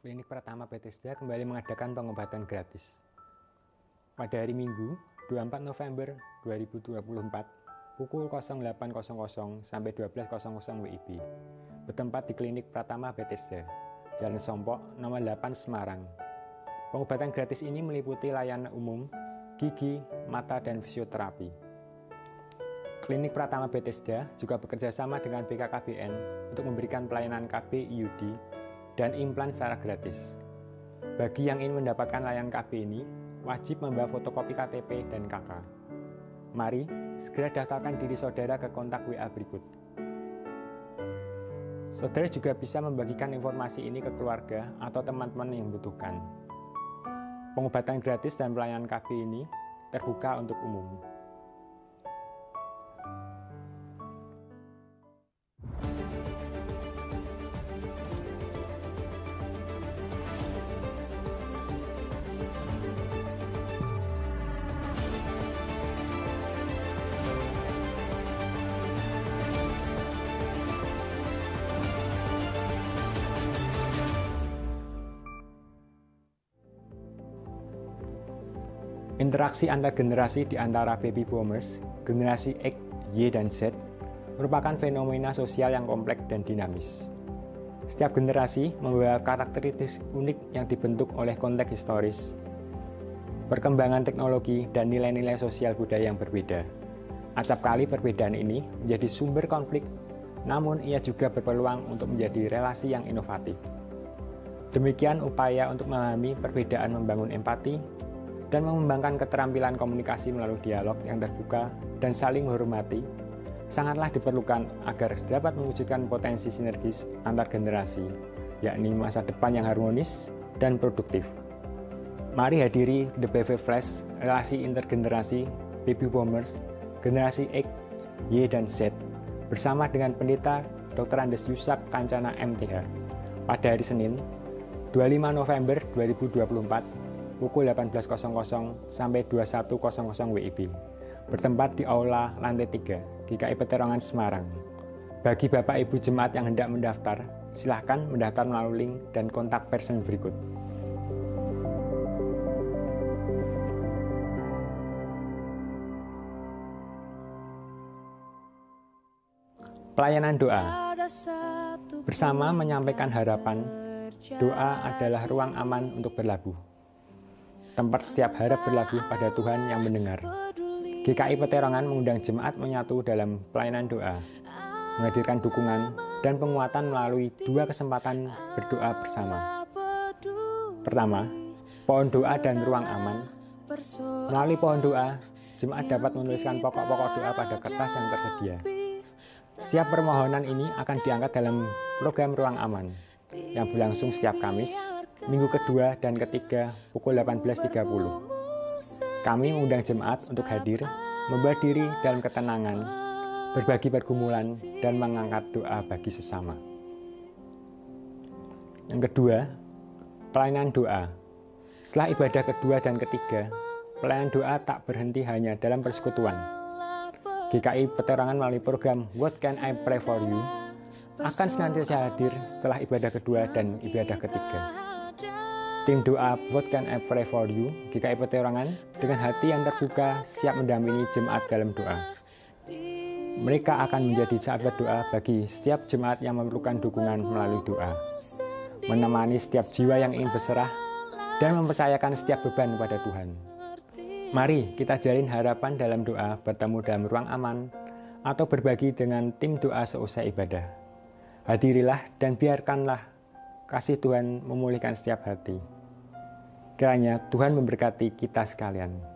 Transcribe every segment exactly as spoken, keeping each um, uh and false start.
Klinik Pratama Bethesda kembali mengadakan pengobatan gratis. Pada hari Minggu, dua puluh empat November dua ribu dua puluh empat, pukul nol delapan sampai dua belas W I B, bertempat di Klinik Pratama Bethesda, Jalan Sompok, nomor delapan, Semarang. Pengobatan gratis ini meliputi layanan umum, gigi, mata, dan fisioterapi. Klinik Pratama Bethesda juga bekerja sama dengan B K K B N untuk memberikan pelayanan K B I U D dan implan secara gratis. Bagi yang ingin mendapatkan layanan K B ini, wajib membawa fotokopi K T P dan K K. Mari segera daftarkan diri saudara ke kontak W A berikut. Saudara juga bisa membagikan informasi ini ke keluarga atau teman-teman yang membutuhkan. Pengobatan gratis dan pelayanan K B ini terbuka untuk umum. Interaksi antar generasi di antara baby boomers, generasi X, Y, dan Z merupakan fenomena sosial yang kompleks dan dinamis. Setiap generasi membawa karakteristik unik yang dibentuk oleh konteks historis, perkembangan teknologi, dan nilai-nilai sosial budaya yang berbeda. Acap kali perbedaan ini menjadi sumber konflik, namun ia juga berpeluang untuk menjadi relasi yang inovatif. Demikian upaya untuk memahami perbedaan membangun empati, dan mengembangkan keterampilan komunikasi melalui dialog yang terbuka dan saling menghormati sangatlah diperlukan agar dapat mewujudkan potensi sinergis antar generasi, yakni masa depan yang harmonis dan produktif. Mari hadiri The B V Flash, relasi intergenerasi baby boomers, generasi X, Y, dan Z bersama dengan Pendeta Doktor Andes Yusak Kancana M T H pada hari Senin, dua puluh lima November dua ribu dua puluh empat, pukul delapan belas sampai dua puluh satu W I B, bertempat di Aula Lantai tiga, G K I Peterongan, Semarang. Bagi Bapak Ibu Jemaat yang hendak mendaftar, silahkan mendaftar melalui link dan kontak person berikut. Pelayanan doa. Bersama menyampaikan harapan, doa adalah ruang aman untuk berlabuh. Tempat setiap harap berlabuh pada Tuhan yang mendengar. G K I Peterongan mengundang jemaat menyatu dalam pelayanan doa, menghadirkan dukungan dan penguatan melalui dua kesempatan berdoa bersama. Pertama, pohon doa dan ruang aman. Melalui pohon doa, jemaat dapat menuliskan pokok-pokok doa pada kertas yang tersedia. Setiap permohonan ini akan diangkat dalam program Ruang Aman yang berlangsung setiap Kamis, minggu kedua dan ketiga pukul delapan belas tiga puluh. Kami mengundang jemaat untuk hadir, membawa diri dalam ketenangan, berbagi pergumulan, dan mengangkat doa bagi sesama. Yang kedua, pelayanan doa. Setelah ibadah kedua dan ketiga, pelayanan doa tak berhenti hanya dalam persekutuan. G K I Peterongan melalui program What Can I Pray For You akan senantiasa hadir setelah ibadah kedua dan ibadah ketiga. Tim doa What Can I Pray For You G K I Peterongan dengan hati yang terbuka siap mendampingi jemaat dalam doa. Mereka akan menjadi sahabat doa bagi setiap jemaat yang memerlukan dukungan melalui doa, menemani setiap jiwa yang ingin berserah, dan mempercayakan setiap beban kepada Tuhan. Mari kita jalin harapan dalam doa, bertemu dalam ruang aman, atau berbagi dengan tim doa seusai ibadah. Hadirilah dan biarkanlah kasih Tuhan memulihkan setiap hati. Kiranya Tuhan memberkati kita sekalian.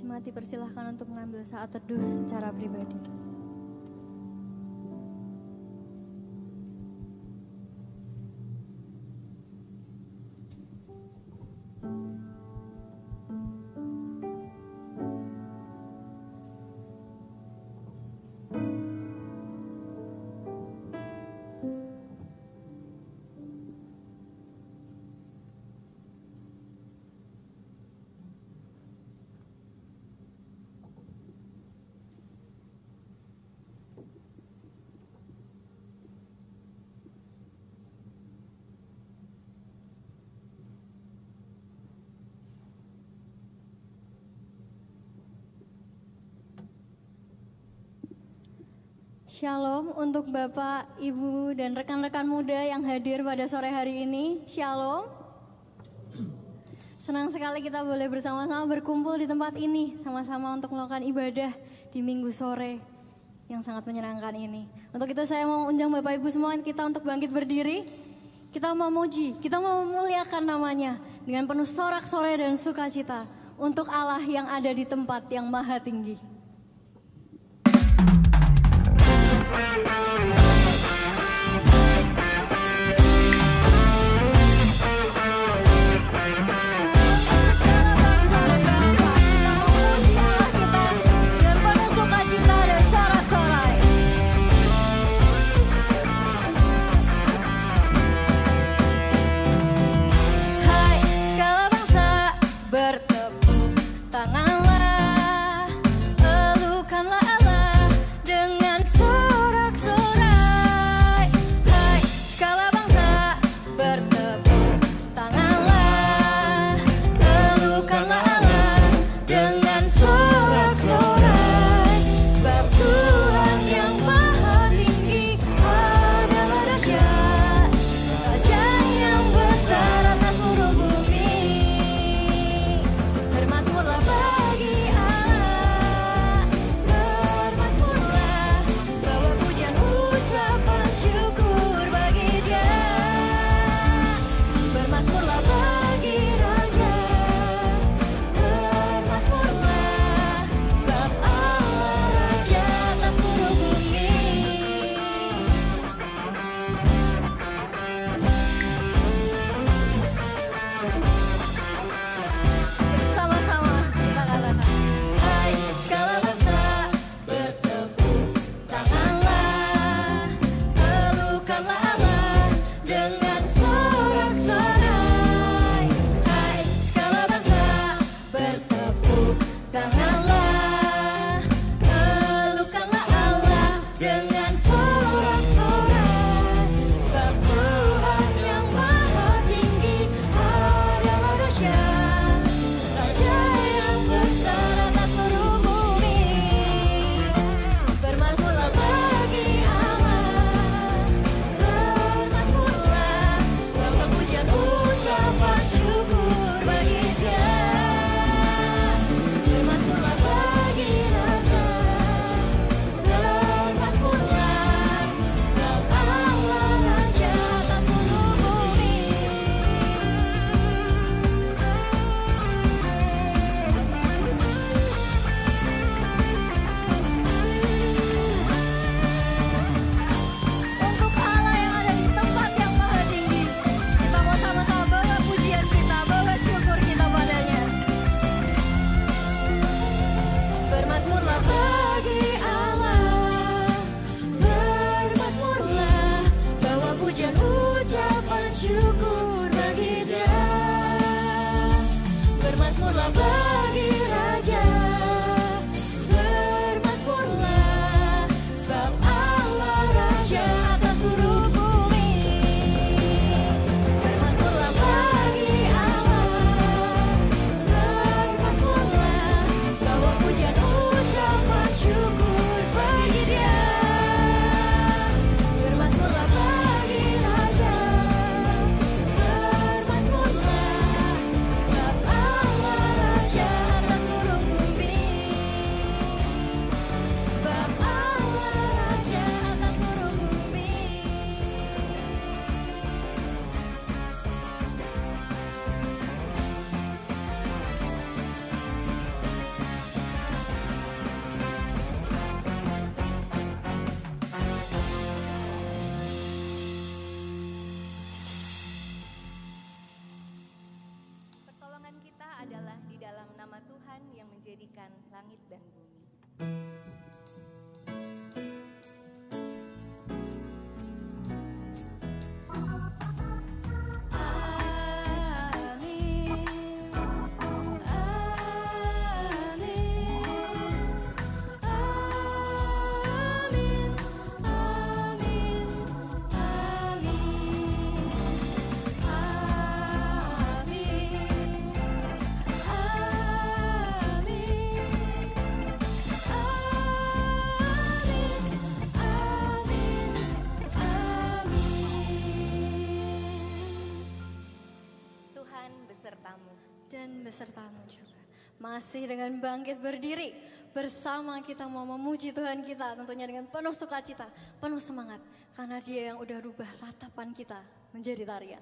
Jemaat dipersilahkan untuk mengambil saat teduh secara pribadi. Shalom untuk Bapak, Ibu, dan rekan-rekan muda yang hadir pada sore hari ini. Shalom. Senang sekali kita boleh bersama-sama berkumpul di tempat ini, sama-sama untuk melakukan ibadah di minggu sore yang sangat menyenangkan ini. Untuk itu saya mau undang Bapak Ibu semua kita untuk bangkit berdiri. Kita mau memuji, kita mau memuliakan namanya dengan penuh sorak-sorai dan sukacita untuk Allah yang ada di tempat yang maha tinggi. Bertepuk tanganlah, elukanlah Allah dengan sorak-sorai. nama Tuhan yang menjadikan langit dan bumi. Dan besertamu juga. Masih dengan bangkit berdiri bersama kita mau memuji Tuhan kita, tentunya dengan penuh sukacita, penuh semangat, karena Dia yang udah rubah ratapan kita menjadi tarian.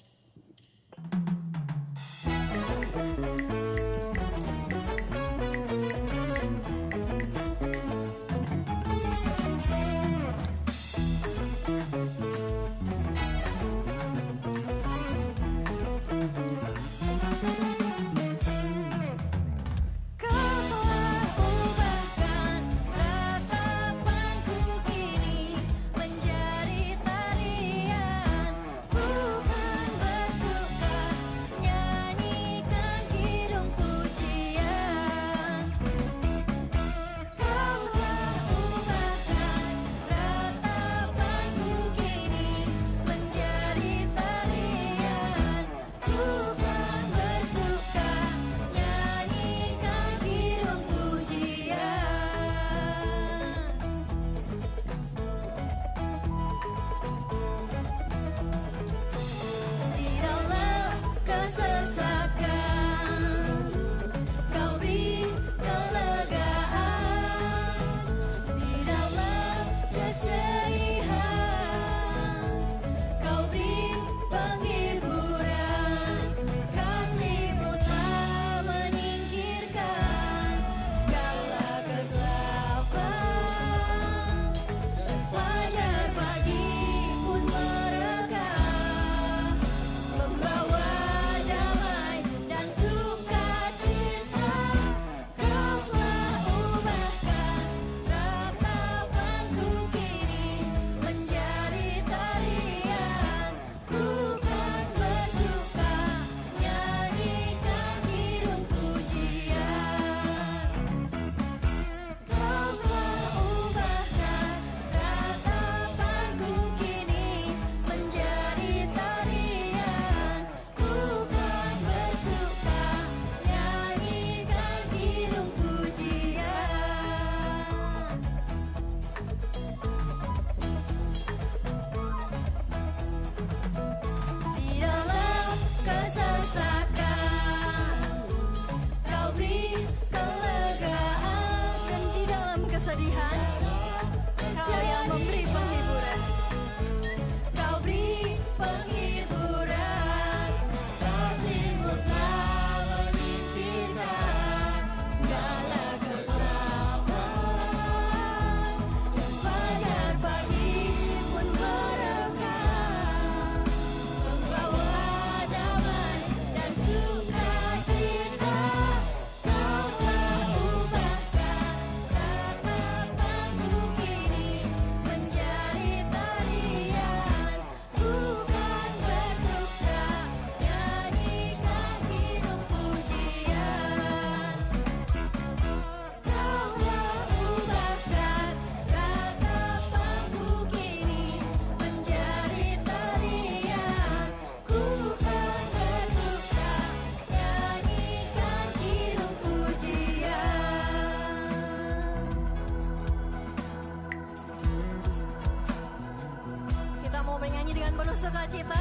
Sukacita,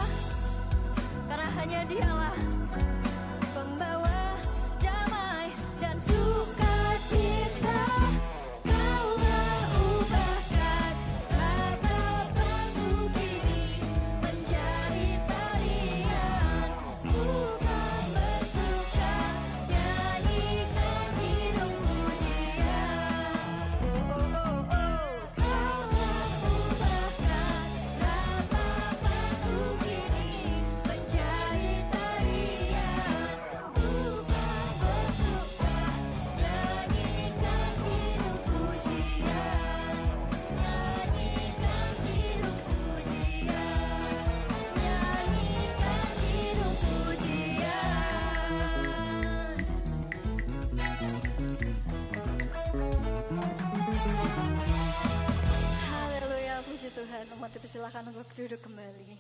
karena hanya Dialah pembawa damai dan sukacita. Kaulah ubahkan ratapanku kini menjadi tarian. Bukan bersuka, nyanyikan hidup pujian. Oh, oh, oh, oh. Kaulah ubahkan ratapan kini menjadi tarian. silakan untuk duduk kembali.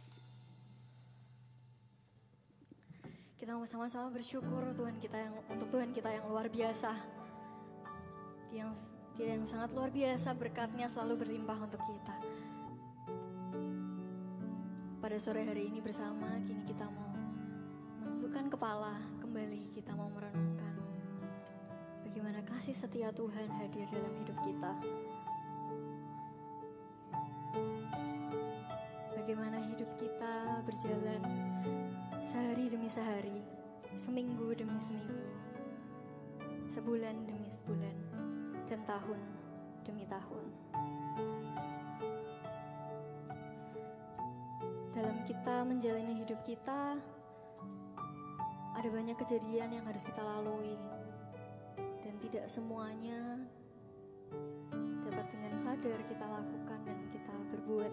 Kita mau sama-sama bersyukur Tuhan kita yang untuk Tuhan kita yang luar biasa. Dia yang, dia yang sangat luar biasa, berkatnya selalu berlimpah untuk kita. Pada sore hari ini bersama, kini kita mau menundukkan kepala, kembali kita mau merenungkan bagaimana kasih setia Tuhan hadir dalam hidup kita. Bagaimana hidup kita berjalan sehari demi sehari, seminggu demi seminggu, sebulan demi sebulan, dan tahun demi tahun. Dalam kita menjalani hidup kita, ada banyak kejadian yang harus kita lalui, dan tidak semuanya dapat dengan sadar kita lakukan dan kita berbuat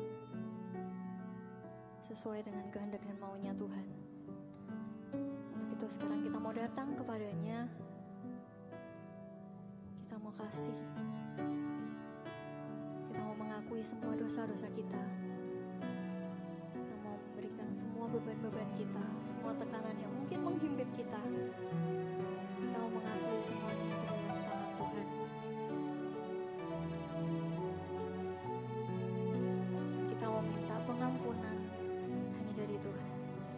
sesuai dengan kehendak dan maunya Tuhan. Untuk itu sekarang kita mau datang kepadanya, kita mau kasih, kita mau mengakui semua dosa-dosa kita, kita mau memberikan semua beban-beban kita, semua tekanan yang mungkin menghimpit kita, kita mau mengakui semuanya ke dalam tangan Tuhan. Kita mau minta pengampunan hanya dari Tuhan.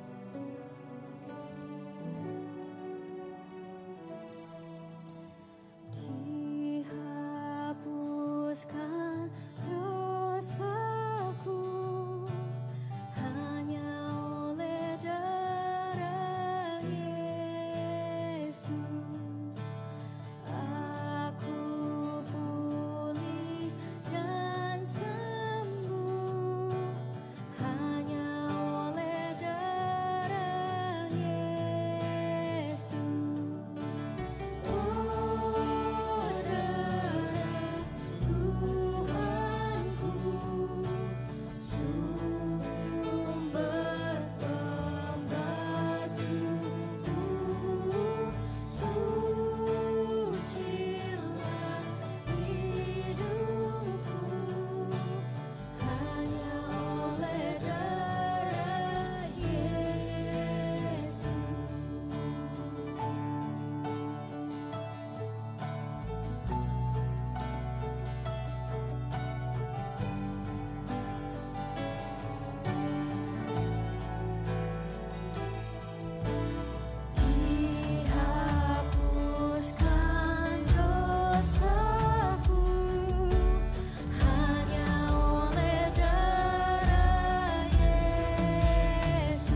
Dihapuskan dosaku hanya oleh darah Yesus. Aku pulih dan sembuh hanya oleh darah Yesus. Oh, darah Tuhanku, sumber pembasuhku, sucilah hidupku hanya oleh darah Yesus. Dihapuskan dosaku hanya oleh darah Yesus.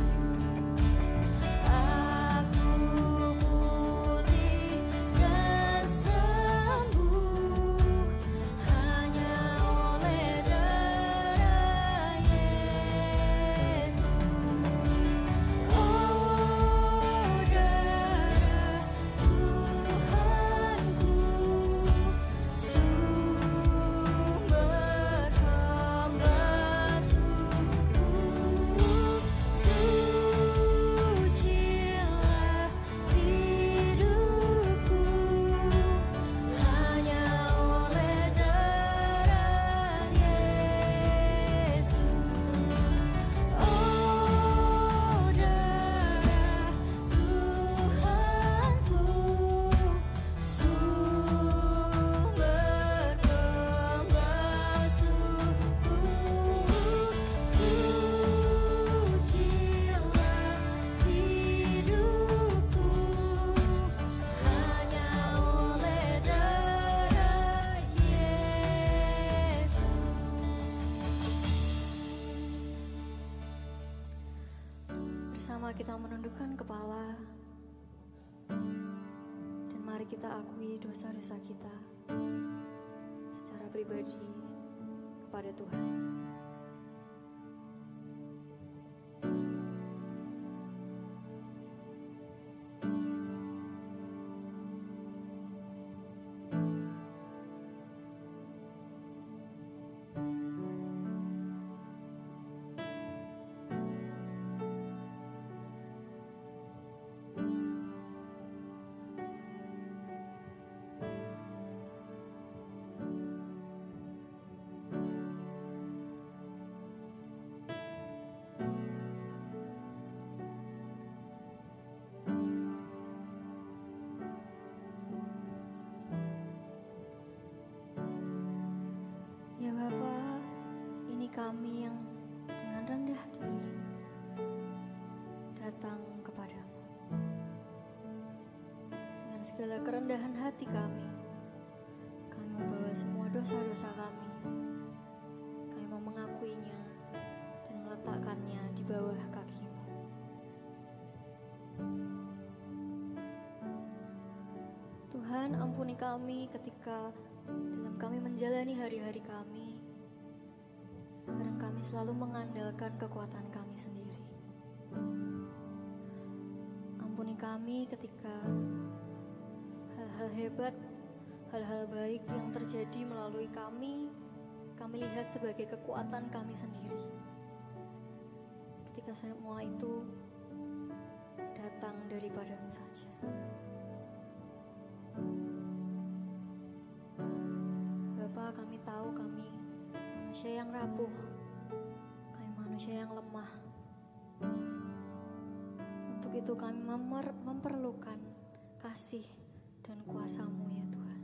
Aku pulih dan sembuh hanya oleh darah Yesus. Oh, darah Tuhanku, sumber pembasuhku, sucilah hidupku hanya oleh darah Yesus. Oh, darah Tuhanku, sumber pembasuhku, sucilah hidupku hanya oleh darah Yesus. Bersama kita menundukkan kepala, dan mari kita akui dosa-dosa kita secara pribadi kepada Tuhan. kami yang dengan rendah diri datang kepadamu. Dengan segala kerendahan hati kami, kami membawa semua dosa-dosa kami. Kami mau mengakuinya dan meletakkannya di bawah kaki-Mu. Tuhan, ampuni kami ketika dalam kami menjalani hari-hari kami, kadang kami selalu mengandalkan kekuatan kami sendiri. Ampuni kami ketika hal-hal hebat, hal-hal baik yang terjadi melalui kami, kami lihat sebagai kekuatan kami sendiri. Ketika semua itu datang daripada-Mu saja. Bapa, kami tahu kami manusia yang rapuh, kami manusia yang lemah. Untuk itu kami memer- memerlukan kasih dan kuasa-Mu ya Tuhan.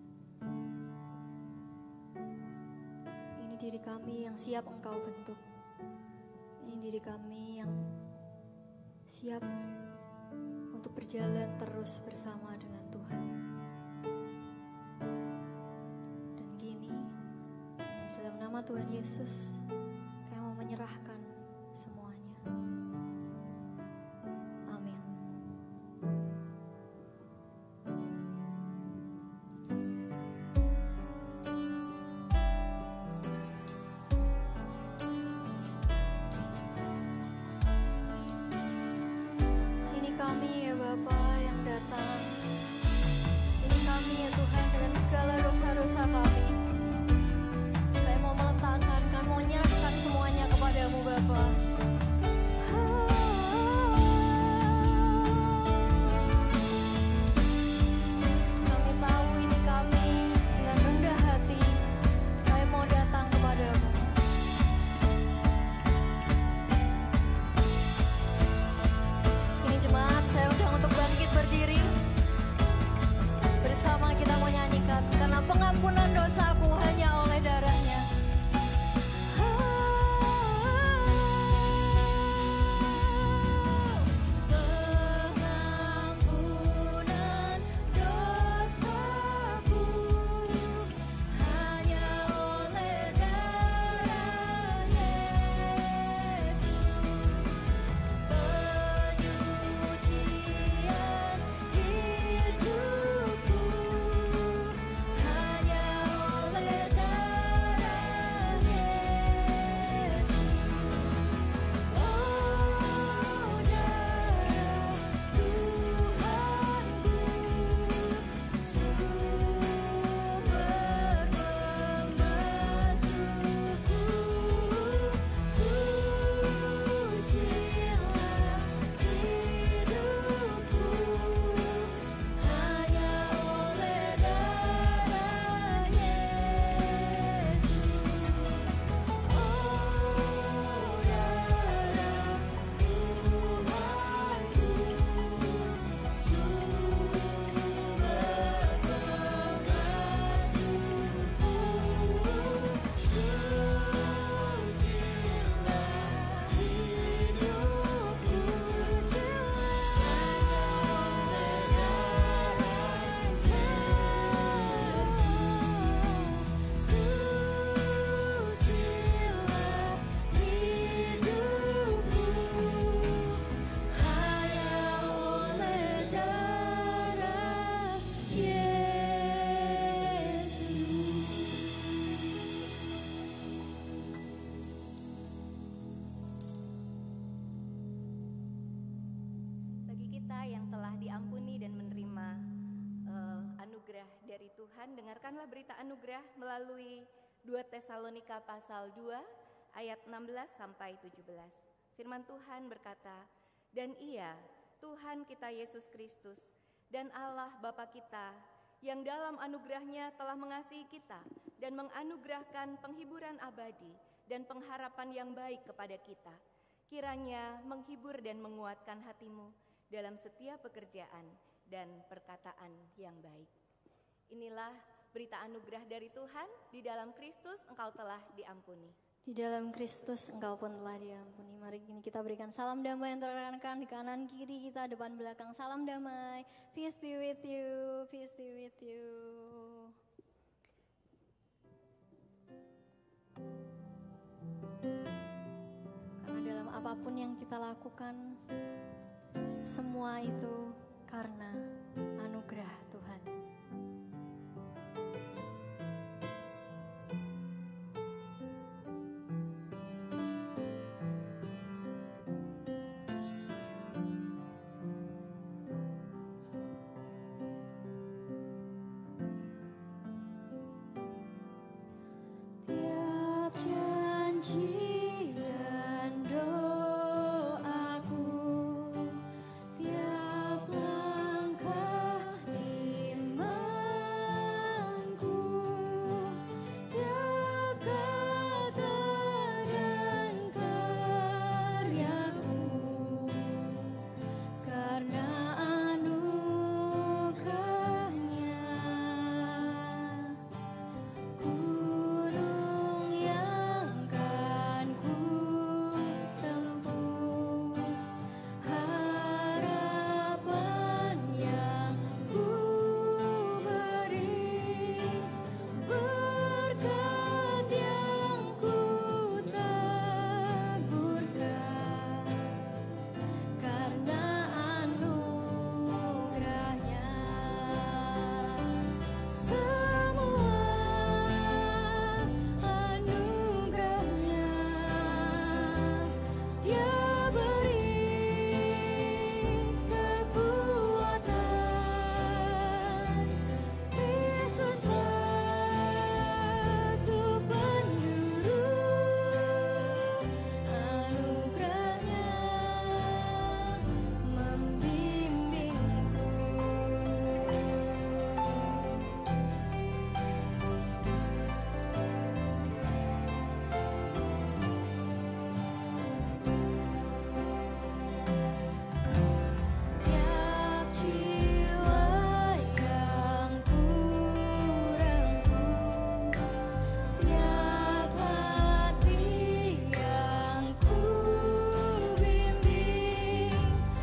Ini diri kami yang siap Engkau bentuk. Ini diri kami yang siap untuk berjalan terus bersama dengan Tuhan. Dan kini, di dalam nama Tuhan Yesus, kami mau menyerahkan semuanya. Amin. Ini kami ya Bapa yang datang. Ini kami ya Tuhan dengan segala dosa-dosa kami. Kami mau meletakkan, kami mau menyerahkan semuanya kepada-Mu Bapa. Kami tahu ini kami dengan rendah hati. Kami mau datang kepada-Mu. Kini jemaat, saya undang untuk bangkit berdiri. Bersama kita mau nyanyikan, karena pengampunan dosaku hanya oleh darah-Nya. Pengampunan dosaku hanya oleh darah Yesus. Penyucian hidupku hanya oleh darah Yesus. Oh, darah Tuhanku, sumber pembasuhku, sucilah hidupku hanya oleh darah Yesus. Oh, darah Tuhanku, sumber pembasuhku, sucilah hidupku hanya oleh darah Bagi kita yang telah diampuni dan menerima eh, anugerah dari Tuhan, dengarkanlah berita anugerah melalui dua Tesalonika pasal dua ayat enam belas sampai tujuh belas. Firman Tuhan berkata, "Dan Ia, Tuhan kita Yesus Kristus, dan Allah Bapa kita, yang dalam anugerahnya telah mengasihi kita dan menganugerahkan penghiburan abadi dan pengharapan yang baik kepada kita, kiranya menghibur dan menguatkan hatimu dalam setiap pekerjaan dan perkataan yang baik." Inilah berita anugerah dari Tuhan, di dalam Kristus engkau telah diampuni. Di dalam Kristus engkau pun telah diampuni. Mari kini kita berikan salam damai untuk rekan-rekan di kanan kiri kita, depan belakang. Salam damai. Peace be with you. Peace be with you. Karena dalam apapun yang kita lakukan, semua itu karena anugerah Tuhan. Tiap janji dan doaku, tiap langkah imanku, tiap kata dan karyaku, karena anugerahnya. Gunung yang kan ku tempuh, harapan yang ku beri, berkat yang ku taburkan, karena anugerahnya. Semua anugerahnya Dia beri kekuatan. Kristus batu penjuru, anugerahnya membimbingku. Tiap jiwa yang ku rengkuh, tiap hati yang ku bimbing,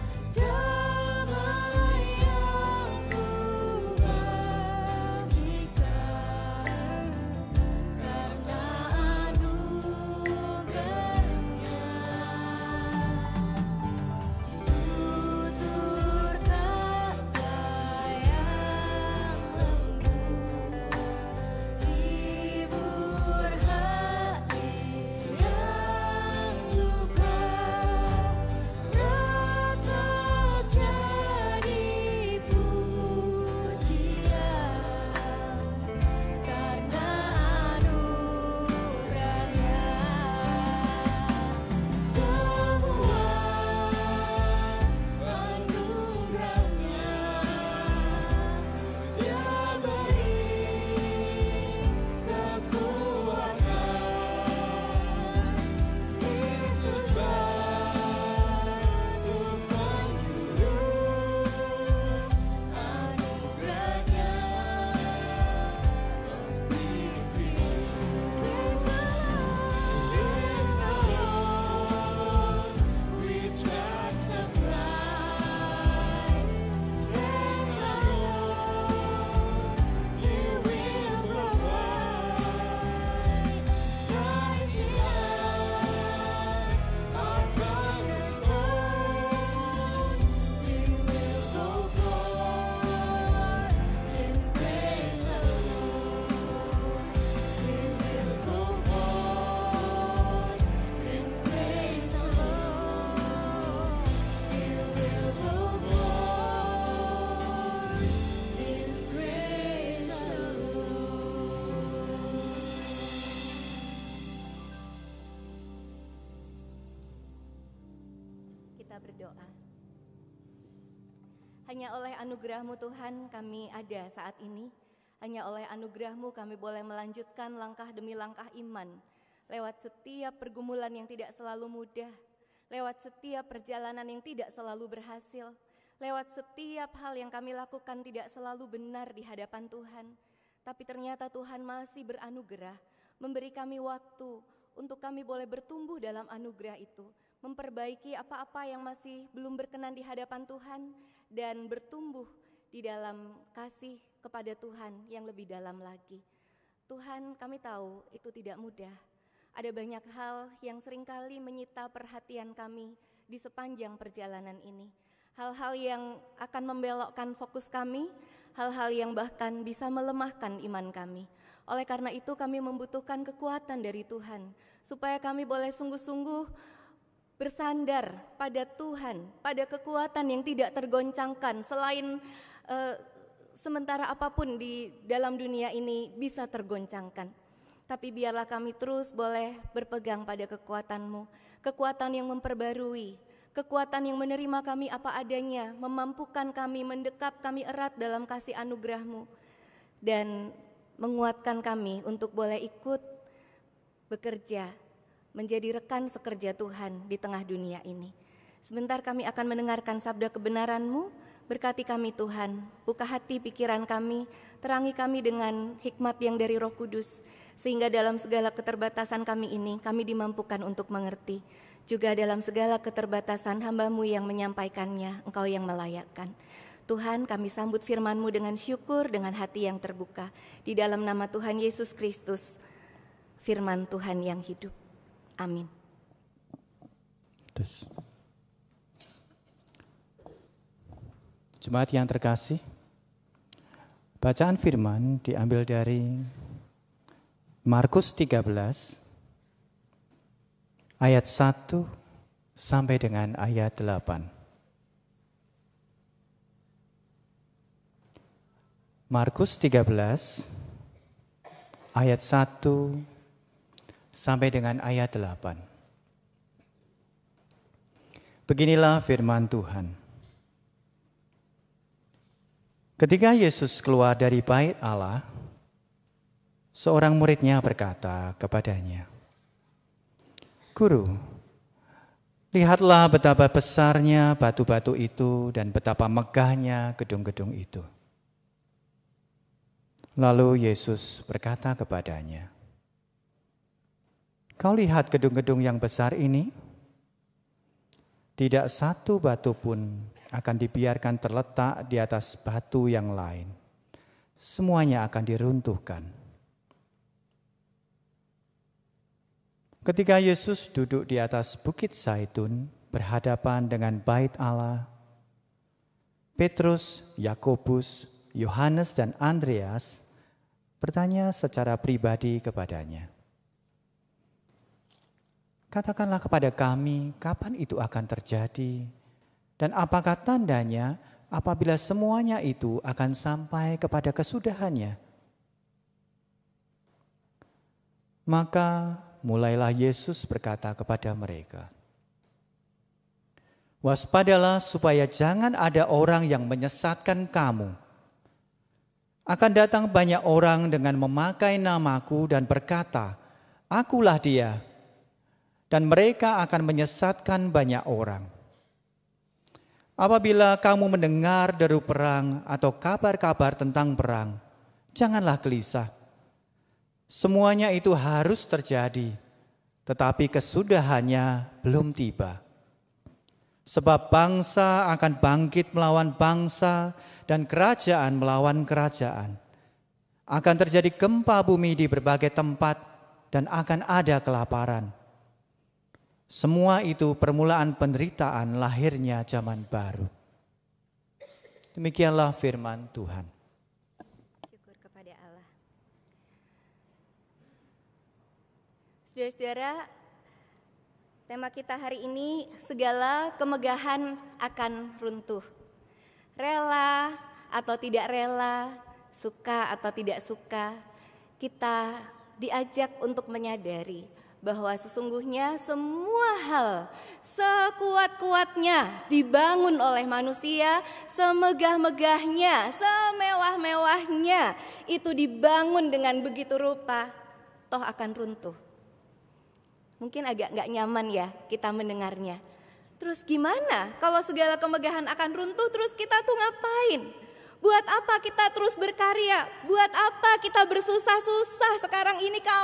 damai yang ku bagikan, karena anugerahnya. Tutur kata yang lembut, hibur hati yang luka, rata jadi pujian, karena anugerahnya. Semua anugerahnya Dia beri kekuatan. Kristus batu penjuru, anugerahnya membimbing. Praise the Lord, which God supplies. Strength the Lord, He will provide. Christ in us, our cornerstone, He will go forth in praise the Lord. He will go forth in praise the Lord. He will go forth in praise the Lord. Kita berdoa. Hanya oleh anugerah-Mu Tuhan kami ada saat ini. Hanya oleh anugerah-Mu kami boleh melanjutkan langkah demi langkah iman. Lewat setiap pergumulan yang tidak selalu mudah. Lewat setiap perjalanan yang tidak selalu berhasil. Lewat setiap hal yang kami lakukan tidak selalu benar di hadapan Tuhan. Tapi ternyata Tuhan masih beranugerah, memberi kami waktu untuk kami boleh bertumbuh dalam anugerah itu, memperbaiki apa-apa yang masih belum berkenan di hadapan Tuhan, dan bertumbuh di dalam kasih kepada Tuhan yang lebih dalam lagi. Tuhan, kami tahu itu tidak mudah. Ada banyak hal yang seringkali menyita perhatian kami di sepanjang perjalanan ini. Hal-hal yang akan membelokkan fokus kami, hal-hal yang bahkan bisa melemahkan iman kami. Oleh karena itu kami membutuhkan kekuatan dari Tuhan, supaya kami boleh sungguh-sungguh bersandar pada Tuhan, pada kekuatan yang tidak tergoncangkan, selain uh, sementara apapun di dalam dunia ini bisa tergoncangkan. Tapi biarlah kami terus boleh berpegang pada kekuatan-Mu, kekuatan yang memperbarui, kekuatan yang menerima kami apa adanya, memampukan kami, mendekap kami erat dalam kasih anugerah-Mu, dan menguatkan kami untuk boleh ikut bekerja, menjadi rekan sekerja Tuhan di tengah dunia ini. Sebentar kami akan mendengarkan sabda kebenaran-Mu, berkati kami Tuhan, buka hati pikiran kami, terangi kami dengan hikmat yang dari Roh Kudus, sehingga dalam segala keterbatasan kami ini, kami dimampukan untuk mengerti. Juga dalam segala keterbatasan hamba-Mu yang menyampaikannya, Engkau yang melayakkan. Tuhan, kami sambut firman-Mu dengan syukur, dengan hati yang terbuka. Di dalam nama Tuhan Yesus Kristus, firman Tuhan yang hidup. Amin. Terus. Jemaat yang terkasih, bacaan firman diambil dari Markus tiga belas, ayat satu sampai dengan ayat delapan. Markus tiga belas, ayat satu sampai dengan ayat delapan. Beginilah firman Tuhan. Ketika Yesus keluar dari bait Allah, seorang muridnya berkata kepadanya, "Guru, lihatlah betapa besarnya batu-batu itu dan betapa megahnya gedung-gedung itu." Lalu Yesus berkata kepadanya, "Kau lihat gedung-gedung yang besar ini? Tidak satu batu pun akan dibiarkan terletak di atas batu yang lain. Semuanya akan diruntuhkan." Ketika Yesus duduk di atas bukit Zaitun berhadapan dengan bait Allah, Petrus, Yakobus, Yohanes dan Andreas bertanya secara pribadi kepadanya, "Katakanlah kepada kami kapan itu akan terjadi, dan apakah tandanya apabila semuanya itu akan sampai kepada kesudahannya?" Maka mulailah Yesus berkata kepada mereka, "Waspadalah supaya jangan ada orang yang menyesatkan kamu. Akan datang banyak orang dengan memakai namaku dan berkata, 'Akulah dia,' dan mereka akan menyesatkan banyak orang. Apabila kamu mendengar deru perang atau kabar-kabar tentang perang, janganlah gelisah. Semuanya itu harus terjadi, tetapi kesudahannya belum tiba. Sebab bangsa akan bangkit melawan bangsa dan kerajaan melawan kerajaan. Akan terjadi gempa bumi di berbagai tempat dan akan ada kelaparan. Semua itu permulaan penderitaan lahirnya zaman baru." Demikianlah firman Tuhan. Syukur kepada Allah. Saudara-saudara, tema kita hari ini, segala kemegahan akan runtuh. Rela atau tidak rela, suka atau tidak suka, kita diajak untuk menyadari bahwa sesungguhnya semua hal sekuat-kuatnya dibangun oleh manusia, semegah-megahnya, semewah-mewahnya, itu dibangun dengan begitu rupa, toh akan runtuh. Mungkin agak gak nyaman ya kita mendengarnya. Terus gimana kalau segala kemegahan akan runtuh, terus kita tuh ngapain? Buat apa kita terus berkarya? Buat apa kita bersusah-susah sekarang ini kalau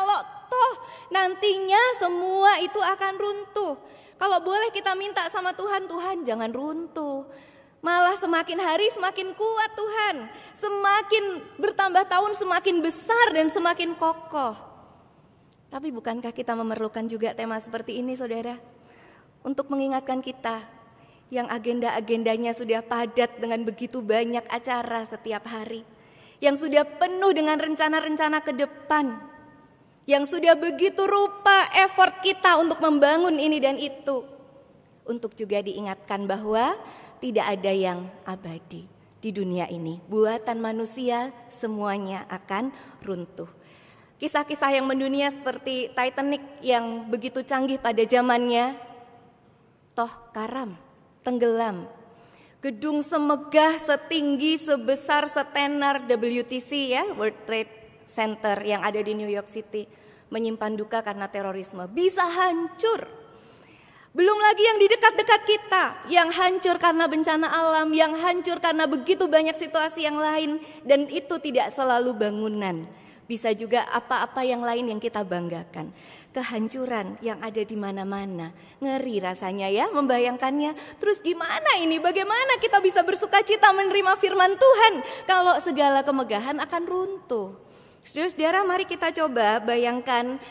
toh nantinya semua itu akan runtuh. Kalau boleh kita minta sama Tuhan, Tuhan jangan runtuh. Malah semakin hari semakin kuat Tuhan. Semakin bertambah tahun semakin besar dan semakin kokoh. Tapi bukankah kita memerlukan juga tema seperti ini saudara? Untuk mengingatkan kita yang agenda-agendanya sudah padat dengan begitu banyak acara setiap hari. Yang sudah penuh dengan rencana-rencana ke depan. Yang sudah begitu rupa effort kita untuk membangun ini dan itu. Untuk juga diingatkan bahwa tidak ada yang abadi di dunia ini. Buatan manusia semuanya akan runtuh. Kisah-kisah yang mendunia seperti Titanic yang begitu canggih pada zamannya, toh karam, tenggelam. Gedung semegah setinggi sebesar setenar W T C ya, World Trade Center yang ada di New York City, menyimpan duka karena terorisme, bisa hancur. Belum lagi yang di dekat-dekat kita, yang hancur karena bencana alam, yang hancur karena begitu banyak situasi yang lain, dan itu tidak selalu bangunan. Bisa juga apa-apa yang lain yang kita banggakan. Kehancuran yang ada di mana-mana. Ngeri rasanya ya membayangkannya. Terus gimana ini? Bagaimana kita bisa bersuka cita menerima firman Tuhan kalau segala kemegahan akan runtuh? Saudara-saudara, mari kita coba bayangkan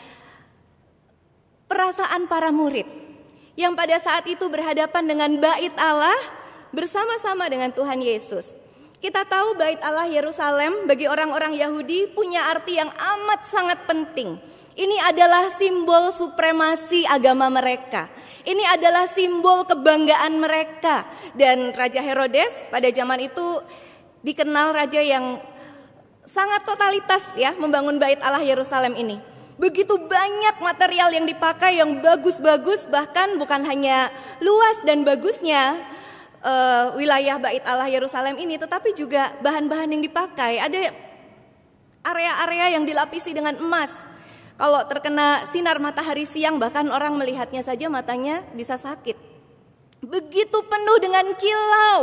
perasaan para murid yang pada saat itu berhadapan dengan bait Allah bersama-sama dengan Tuhan Yesus. Kita tahu bait Allah Yerusalem bagi orang-orang Yahudi punya arti yang amat sangat penting. Ini adalah simbol supremasi agama mereka. Ini adalah simbol kebanggaan mereka. Dan Raja Herodes pada zaman itu dikenal raja yang sangat totalitas ya membangun bait Allah Yerusalem ini. Begitu banyak material yang dipakai yang bagus-bagus, bahkan bukan hanya luas dan bagusnya Uh, wilayah bait Allah Yerusalem ini, tetapi juga bahan-bahan yang dipakai. Ada area-area yang dilapisi dengan emas. Kalau terkena sinar matahari siang, bahkan orang melihatnya saja matanya bisa sakit. Begitu penuh dengan kilau,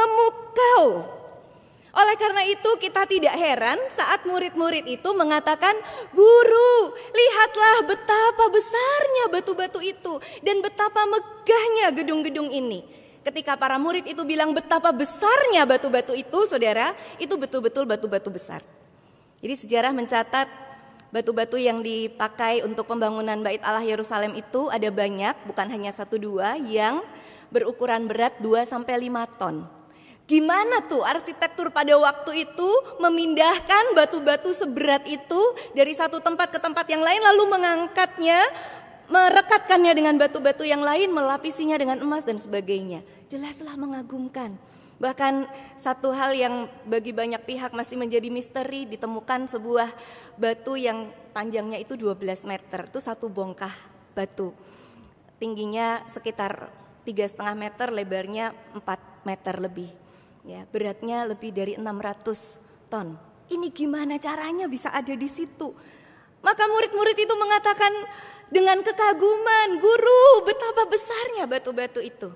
memukau. Oleh karena itu kita tidak heran saat murid-murid itu mengatakan, "Guru, lihatlah betapa besarnya batu-batu itu dan betapa megahnya gedung-gedung ini." Ketika para murid itu bilang betapa besarnya batu-batu itu, saudara, itu betul-betul batu-batu besar. Jadi sejarah mencatat batu-batu yang dipakai untuk pembangunan bait Allah Yerusalem itu ada banyak, bukan hanya satu dua, yang berukuran berat dua sampai lima ton. Gimana tuh arsitektur pada waktu itu memindahkan batu-batu seberat itu dari satu tempat ke tempat yang lain, lalu mengangkatnya, merekatkannya dengan batu-batu yang lain, melapisinya dengan emas dan sebagainya. Jelaslah mengagumkan. Bahkan satu hal yang bagi banyak pihak masih menjadi misteri, ditemukan sebuah batu yang panjangnya itu dua belas meter. Itu satu bongkah batu. Tingginya sekitar tiga koma lima meter, lebarnya empat meter lebih. Ya, beratnya lebih dari enam ratus ton. Ini gimana caranya bisa ada di situ? Maka murid-murid itu mengatakan dengan kekaguman, "Guru, betapa besarnya batu-batu itu.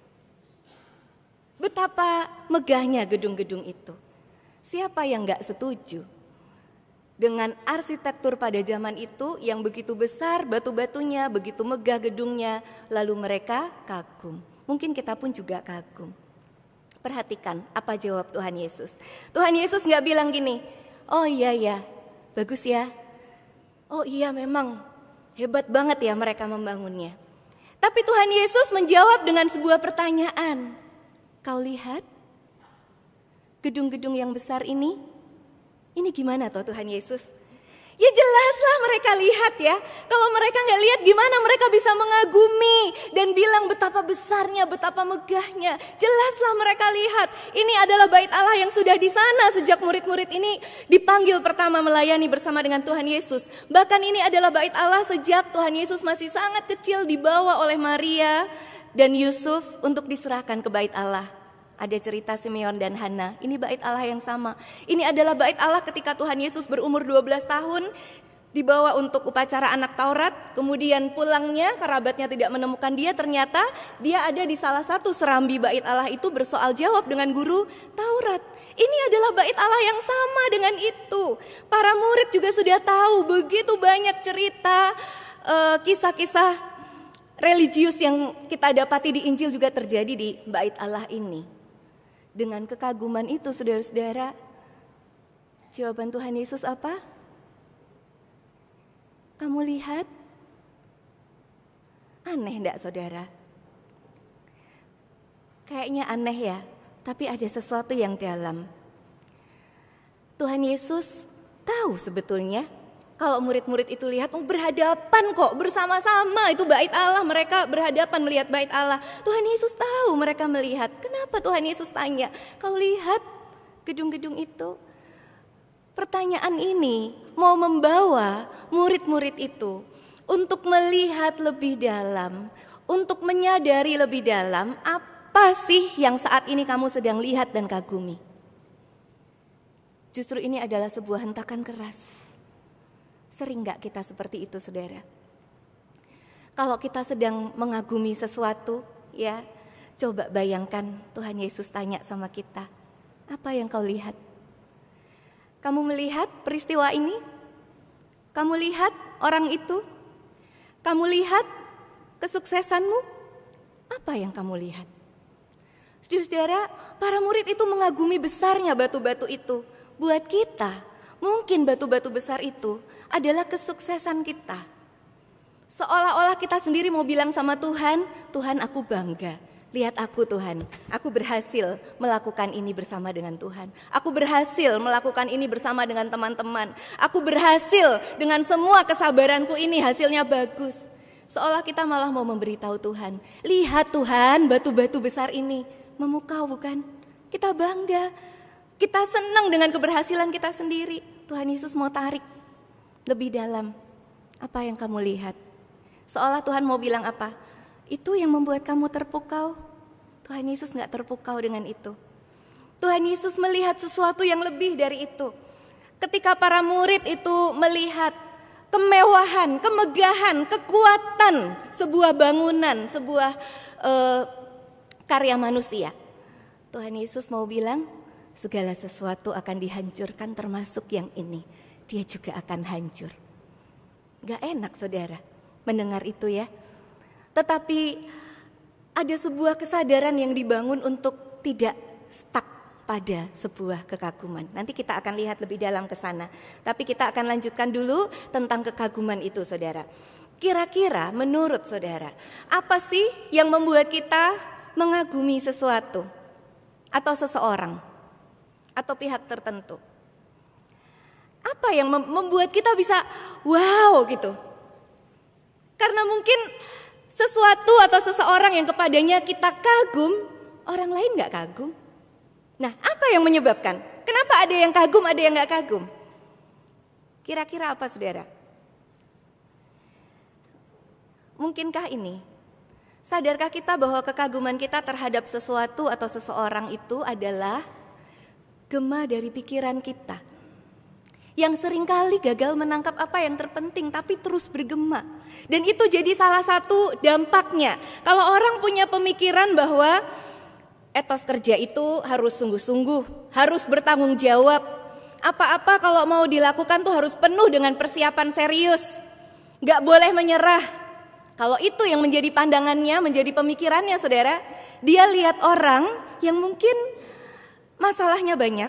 Betapa megahnya gedung-gedung itu." Siapa yang gak setuju dengan arsitektur pada zaman itu yang begitu besar batu-batunya, begitu megah gedungnya, lalu mereka kagum. Mungkin kita pun juga kagum. Perhatikan apa jawab Tuhan Yesus. Tuhan Yesus gak bilang gini, "Oh iya ya, bagus ya. Oh iya memang hebat banget ya mereka membangunnya." Tapi Tuhan Yesus menjawab dengan sebuah pertanyaan. "Kau lihat gedung-gedung yang besar ini? Ini gimana toh Tuhan Yesus?" Ya jelaslah mereka lihat ya. Kalau mereka gak lihat gimana mereka bisa mengagumi dan bilang betapa besarnya, betapa megahnya. Jelaslah mereka lihat. Ini adalah bait Allah yang sudah di sana sejak murid-murid ini dipanggil pertama melayani bersama dengan Tuhan Yesus. Bahkan ini adalah bait Allah sejak Tuhan Yesus masih sangat kecil dibawa oleh Maria dan Yusuf untuk diserahkan ke bait Allah. Ada cerita Simeon dan Hana, ini bait Allah yang sama. Ini adalah bait Allah ketika Tuhan Yesus berumur dua belas tahun, dibawa untuk upacara anak Taurat, kemudian pulangnya kerabatnya tidak menemukan dia, ternyata dia ada di salah satu serambi bait Allah itu bersoal jawab dengan guru Taurat. Ini adalah bait Allah yang sama dengan itu. Para murid juga sudah tahu begitu banyak cerita, uh, kisah-kisah religius yang kita dapati di Injil juga terjadi di bait Allah ini. Dengan kekaguman itu saudara-saudara, jawaban Tuhan Yesus apa? Kamu lihat? Aneh enggak saudara? Kayaknya aneh ya, tapi ada sesuatu yang dalam. Tuhan Yesus tahu sebetulnya kalau murid-murid itu lihat, oh berhadapan kok bersama-sama, itu bait Allah, mereka berhadapan melihat bait Allah. Tuhan Yesus tahu mereka melihat. Kenapa Tuhan Yesus tanya, kau lihat gedung-gedung itu? Pertanyaan ini mau membawa murid-murid itu untuk melihat lebih dalam, untuk menyadari lebih dalam apa sih yang saat ini kamu sedang lihat dan kagumi. Justru ini adalah sebuah hentakan keras. Sering gak kita seperti itu saudara? Kalau kita sedang mengagumi sesuatu, ya coba bayangkan Tuhan Yesus tanya sama kita, apa yang kau lihat? Kamu melihat peristiwa ini? Kamu lihat orang itu? Kamu lihat kesuksesanmu? Apa yang kamu lihat? Saudara-saudara, para murid itu mengagumi besarnya batu-batu itu. Buat kita, mungkin batu-batu besar itu adalah kesuksesan kita. Seolah-olah kita sendiri mau bilang sama Tuhan, Tuhan aku bangga. Lihat aku Tuhan, aku berhasil melakukan ini bersama dengan Tuhan. Aku berhasil melakukan ini bersama dengan teman-teman. Aku berhasil dengan semua kesabaranku ini hasilnya bagus. Seolah kita malah mau memberitahu Tuhan, lihat Tuhan batu-batu besar ini memukau bukan? Kita bangga, kita senang dengan keberhasilan kita sendiri. Tuhan Yesus mau tarik lebih dalam, apa yang kamu lihat? Seolah Tuhan mau bilang apa? Itu yang membuat kamu terpukau. Tuhan Yesus gak terpukau dengan itu. Tuhan Yesus melihat sesuatu yang lebih dari itu. Ketika para murid itu melihat kemewahan, kemegahan, kekuatan sebuah bangunan, sebuah uh, karya manusia, Tuhan Yesus mau bilang, segala sesuatu akan dihancurkan termasuk yang ini. Dia juga akan hancur. Gak enak saudara mendengar itu ya. Tetapi ada sebuah kesadaran yang dibangun untuk tidak stuck pada sebuah kekaguman. Nanti kita akan lihat lebih dalam ke sana. Tapi kita akan lanjutkan dulu tentang kekaguman itu saudara. Kira-kira menurut saudara, apa sih yang membuat kita mengagumi sesuatu? Atau seseorang? Atau pihak tertentu? Apa yang membuat kita bisa wow gitu? Karena mungkin sesuatu atau seseorang yang kepadanya kita kagum, orang lain gak kagum. Nah, apa yang menyebabkan? Kenapa ada yang kagum, ada yang gak kagum? Kira-kira apa saudara? Mungkinkah ini? Sadarkah kita bahwa kekaguman kita terhadap sesuatu atau seseorang itu adalah gema dari pikiran kita, yang seringkali gagal menangkap apa yang terpenting tapi terus bergema. Dan itu jadi salah satu dampaknya. Kalau orang punya pemikiran bahwa etos kerja itu harus sungguh-sungguh, harus bertanggung jawab. Apa-apa kalau mau dilakukan tuh harus penuh dengan persiapan serius. Gak boleh menyerah. Kalau itu yang menjadi pandangannya, menjadi pemikirannya saudara, dia lihat orang yang mungkin masalahnya banyak,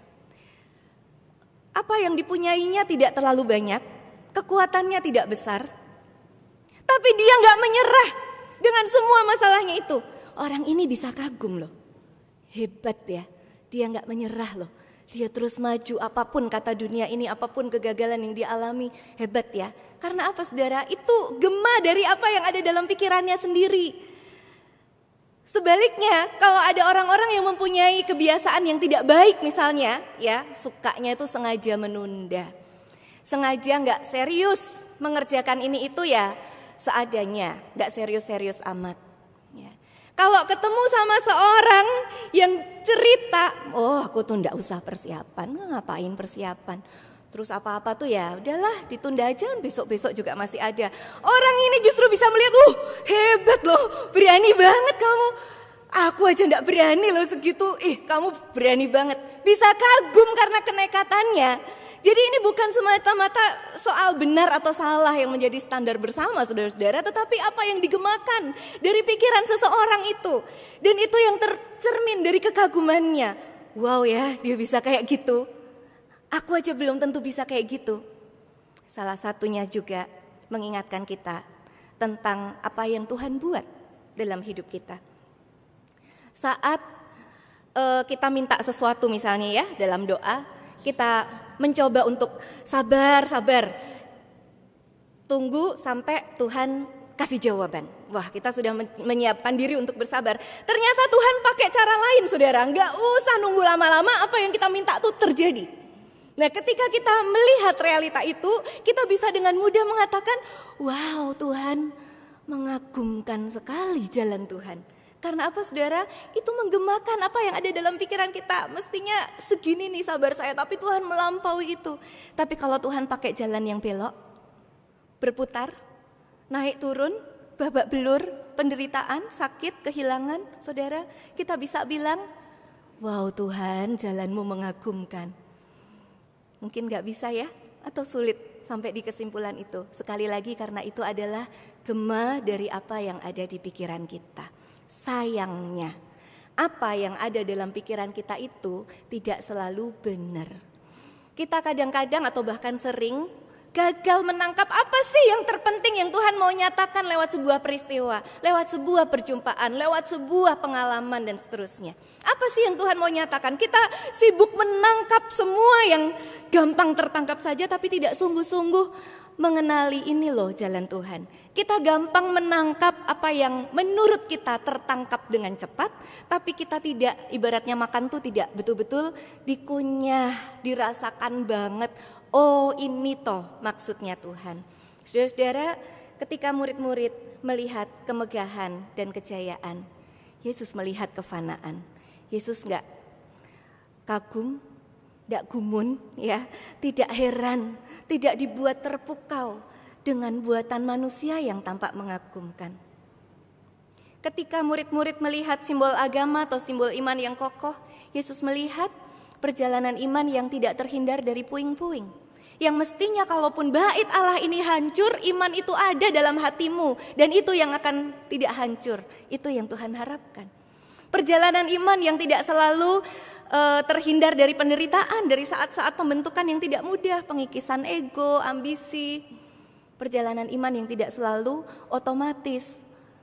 apa yang dipunyainya tidak terlalu banyak, kekuatannya tidak besar, tapi dia gak menyerah dengan semua masalahnya itu. Orang ini bisa kagum loh, hebat ya, dia gak menyerah loh. Dia terus maju apapun kata dunia ini, apapun kegagalan yang dia alami, hebat ya. Karena apa saudara? Itu gema dari apa yang ada dalam pikirannya sendiri. Sebaliknya, kalau ada orang-orang yang mempunyai kebiasaan yang tidak baik misalnya, ya sukanya itu sengaja menunda, sengaja nggak serius mengerjakan ini itu ya seadanya, nggak serius-serius amat. Ya. Kalau ketemu sama seorang yang cerita, oh aku tuh nggak usah persiapan, ngapain persiapan? Terus apa-apa tuh ya udahlah ditunda aja, besok-besok juga masih ada. Orang ini justru bisa melihat, uh hebat loh, berani banget kamu. Aku aja gak berani loh segitu, ih kamu berani banget. Bisa kagum karena kenekatannya. Jadi ini bukan semata-mata soal benar atau salah yang menjadi standar bersama saudara-saudara, tetapi apa yang digemakan dari pikiran seseorang itu. Dan itu yang tercermin dari kekagumannya. Wow ya, dia bisa kayak gitu. Aku aja belum tentu bisa kayak gitu. Salah satunya juga mengingatkan kita tentang apa yang Tuhan buat dalam hidup kita. Saat uh, kita minta sesuatu misalnya ya dalam doa, kita mencoba untuk sabar, sabar. Tunggu sampai Tuhan kasih jawaban. Wah, kita sudah menyiapkan diri untuk bersabar. Ternyata Tuhan pakai cara lain, saudara. Nggak usah nunggu lama-lama, apa yang kita minta itu terjadi. Nah, ketika kita melihat realita itu, kita bisa dengan mudah mengatakan, wow, Tuhan, mengagumkan sekali jalan Tuhan. Karena apa, saudara? Itu menggemakan apa yang ada dalam pikiran kita. Mestinya segini nih sabar saya, tapi Tuhan melampaui itu. Tapi kalau Tuhan pakai jalan yang belok, berputar, naik turun, babak belur, penderitaan, sakit, kehilangan, saudara, kita bisa bilang, wow Tuhan, jalanmu mengagumkan. Mungkin gak bisa ya, atau sulit sampai di kesimpulan itu. Sekali lagi karena itu adalah gema dari apa yang ada di pikiran kita. Sayangnya, apa yang ada dalam pikiran kita itu tidak selalu benar. Kita kadang-kadang atau bahkan sering gagal menangkap apa sih yang terpenting yang Tuhan mau nyatakan lewat sebuah peristiwa, lewat sebuah perjumpaan, lewat sebuah pengalaman dan seterusnya. Apa sih yang Tuhan mau nyatakan? Kita sibuk menangkap semua yang gampang tertangkap saja tapi tidak sungguh-sungguh mengenali ini loh jalan Tuhan. Kita gampang menangkap apa yang menurut kita tertangkap dengan cepat, tapi kita tidak, ibaratnya makan tuh tidak betul-betul dikunyah, dirasakan banget. Oh ini toh maksudnya Tuhan. Saudara-saudara, ketika murid-murid melihat kemegahan dan kejayaan, Yesus melihat kefanaan. Yesus enggak kagum, enggak gumun, ya, tidak heran, tidak dibuat terpukau dengan buatan manusia yang tampak mengagumkan. Ketika murid-murid melihat simbol agama atau simbol iman yang kokoh, Yesus melihat perjalanan iman yang tidak terhindar dari puing-puing. Yang mestinya kalaupun bait Allah ini hancur, iman itu ada dalam hatimu. Dan itu yang akan tidak hancur. Itu yang Tuhan harapkan. Perjalanan iman yang tidak selalu uh, terhindar dari penderitaan, dari saat-saat pembentukan yang tidak mudah, pengikisan ego, ambisi. Perjalanan iman yang tidak selalu otomatis.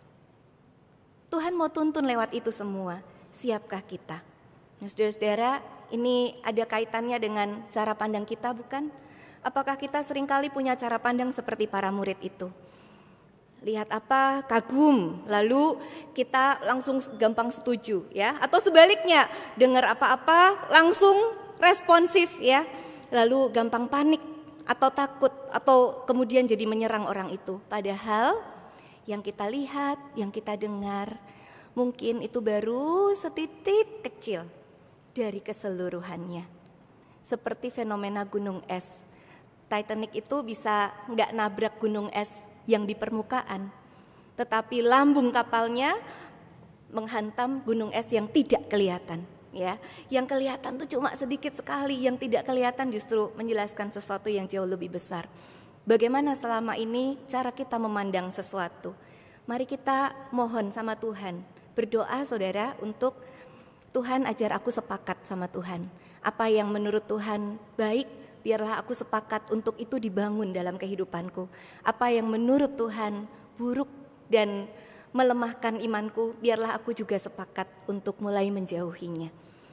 Tuhan mau tuntun lewat itu semua. Siapkah kita? Nah, saudara-saudara, ini ada kaitannya dengan cara pandang kita, bukan? Apakah kita seringkali punya cara pandang seperti para murid itu? Lihat apa, kagum, lalu kita langsung gampang setuju, ya? Atau sebaliknya, dengar apa-apa langsung responsif, ya? Lalu gampang panik atau takut atau kemudian jadi menyerang orang itu. Padahal yang kita lihat, yang kita dengar, mungkin itu baru setitik kecil dari keseluruhannya. Seperti fenomena gunung es. Titanic itu bisa nggak nabrak gunung es yang di permukaan, tetapi lambung kapalnya menghantam gunung es yang tidak kelihatan. Ya, yang kelihatan tuh cuma sedikit sekali, yang tidak kelihatan justru menjelaskan sesuatu yang jauh lebih besar. Bagaimana selama ini cara kita memandang sesuatu? Mari kita mohon sama Tuhan, berdoa saudara untuk Tuhan ajar aku sepakat sama Tuhan. Apa yang menurut Tuhan baik, biarlah aku sepakat untuk itu dibangun dalam kehidupanku. Apa yang menurut Tuhan buruk dan melemahkan imanku, biarlah aku juga sepakat untuk mulai menjauhinya.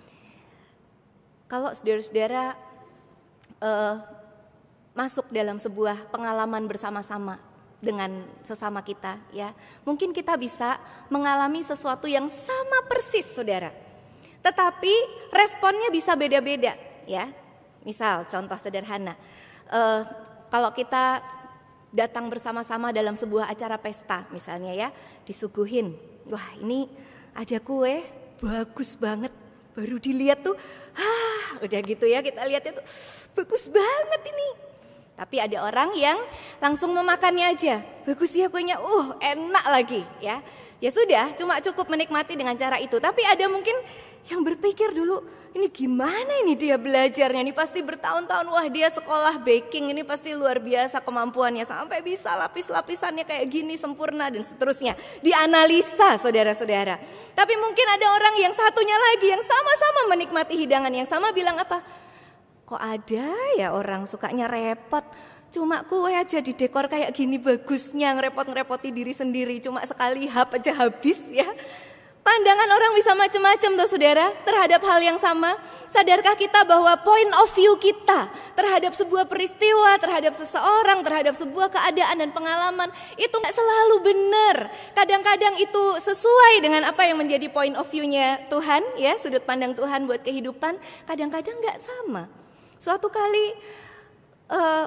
Kalau saudara-saudara uh, masuk dalam sebuah pengalaman bersama-sama dengan sesama kita, ya, mungkin kita bisa mengalami sesuatu yang sama persis, saudara. Tetapi responnya bisa beda-beda, ya. Misal contoh sederhana, uh, kalau kita datang bersama-sama dalam sebuah acara pesta misalnya ya, disuguhin, wah ini ada kue bagus banget, baru dilihat tuh, ah wah udah gitu ya kita lihatnya tuh bagus banget ini. Tapi ada orang yang langsung memakannya aja, bagus ya kuenya, uh enak lagi ya. Ya sudah, cuma cukup menikmati dengan cara itu. Tapi ada mungkin yang berpikir dulu, ini gimana ini dia belajarnya, ini pasti bertahun-tahun, wah dia sekolah baking, ini pasti luar biasa kemampuannya. Sampai bisa lapis-lapisannya kayak gini sempurna dan seterusnya. Dianalisa saudara-saudara. Tapi mungkin ada orang yang satunya lagi yang sama-sama menikmati hidangan yang sama bilang apa? Kok ada ya orang sukanya repot, cuma kue aja di dekor kayak gini bagusnya, ngerepot-ngerepoti diri sendiri, cuma sekali hap aja habis ya. Pandangan orang bisa macam-macam tuh saudara terhadap hal yang sama. Sadarkah kita bahwa point of view kita terhadap sebuah peristiwa, terhadap seseorang, terhadap sebuah keadaan dan pengalaman itu gak selalu benar. Kadang-kadang itu sesuai dengan apa yang menjadi point of view-nya Tuhan ya, sudut pandang Tuhan buat kehidupan, kadang-kadang gak sama. Suatu kali uh,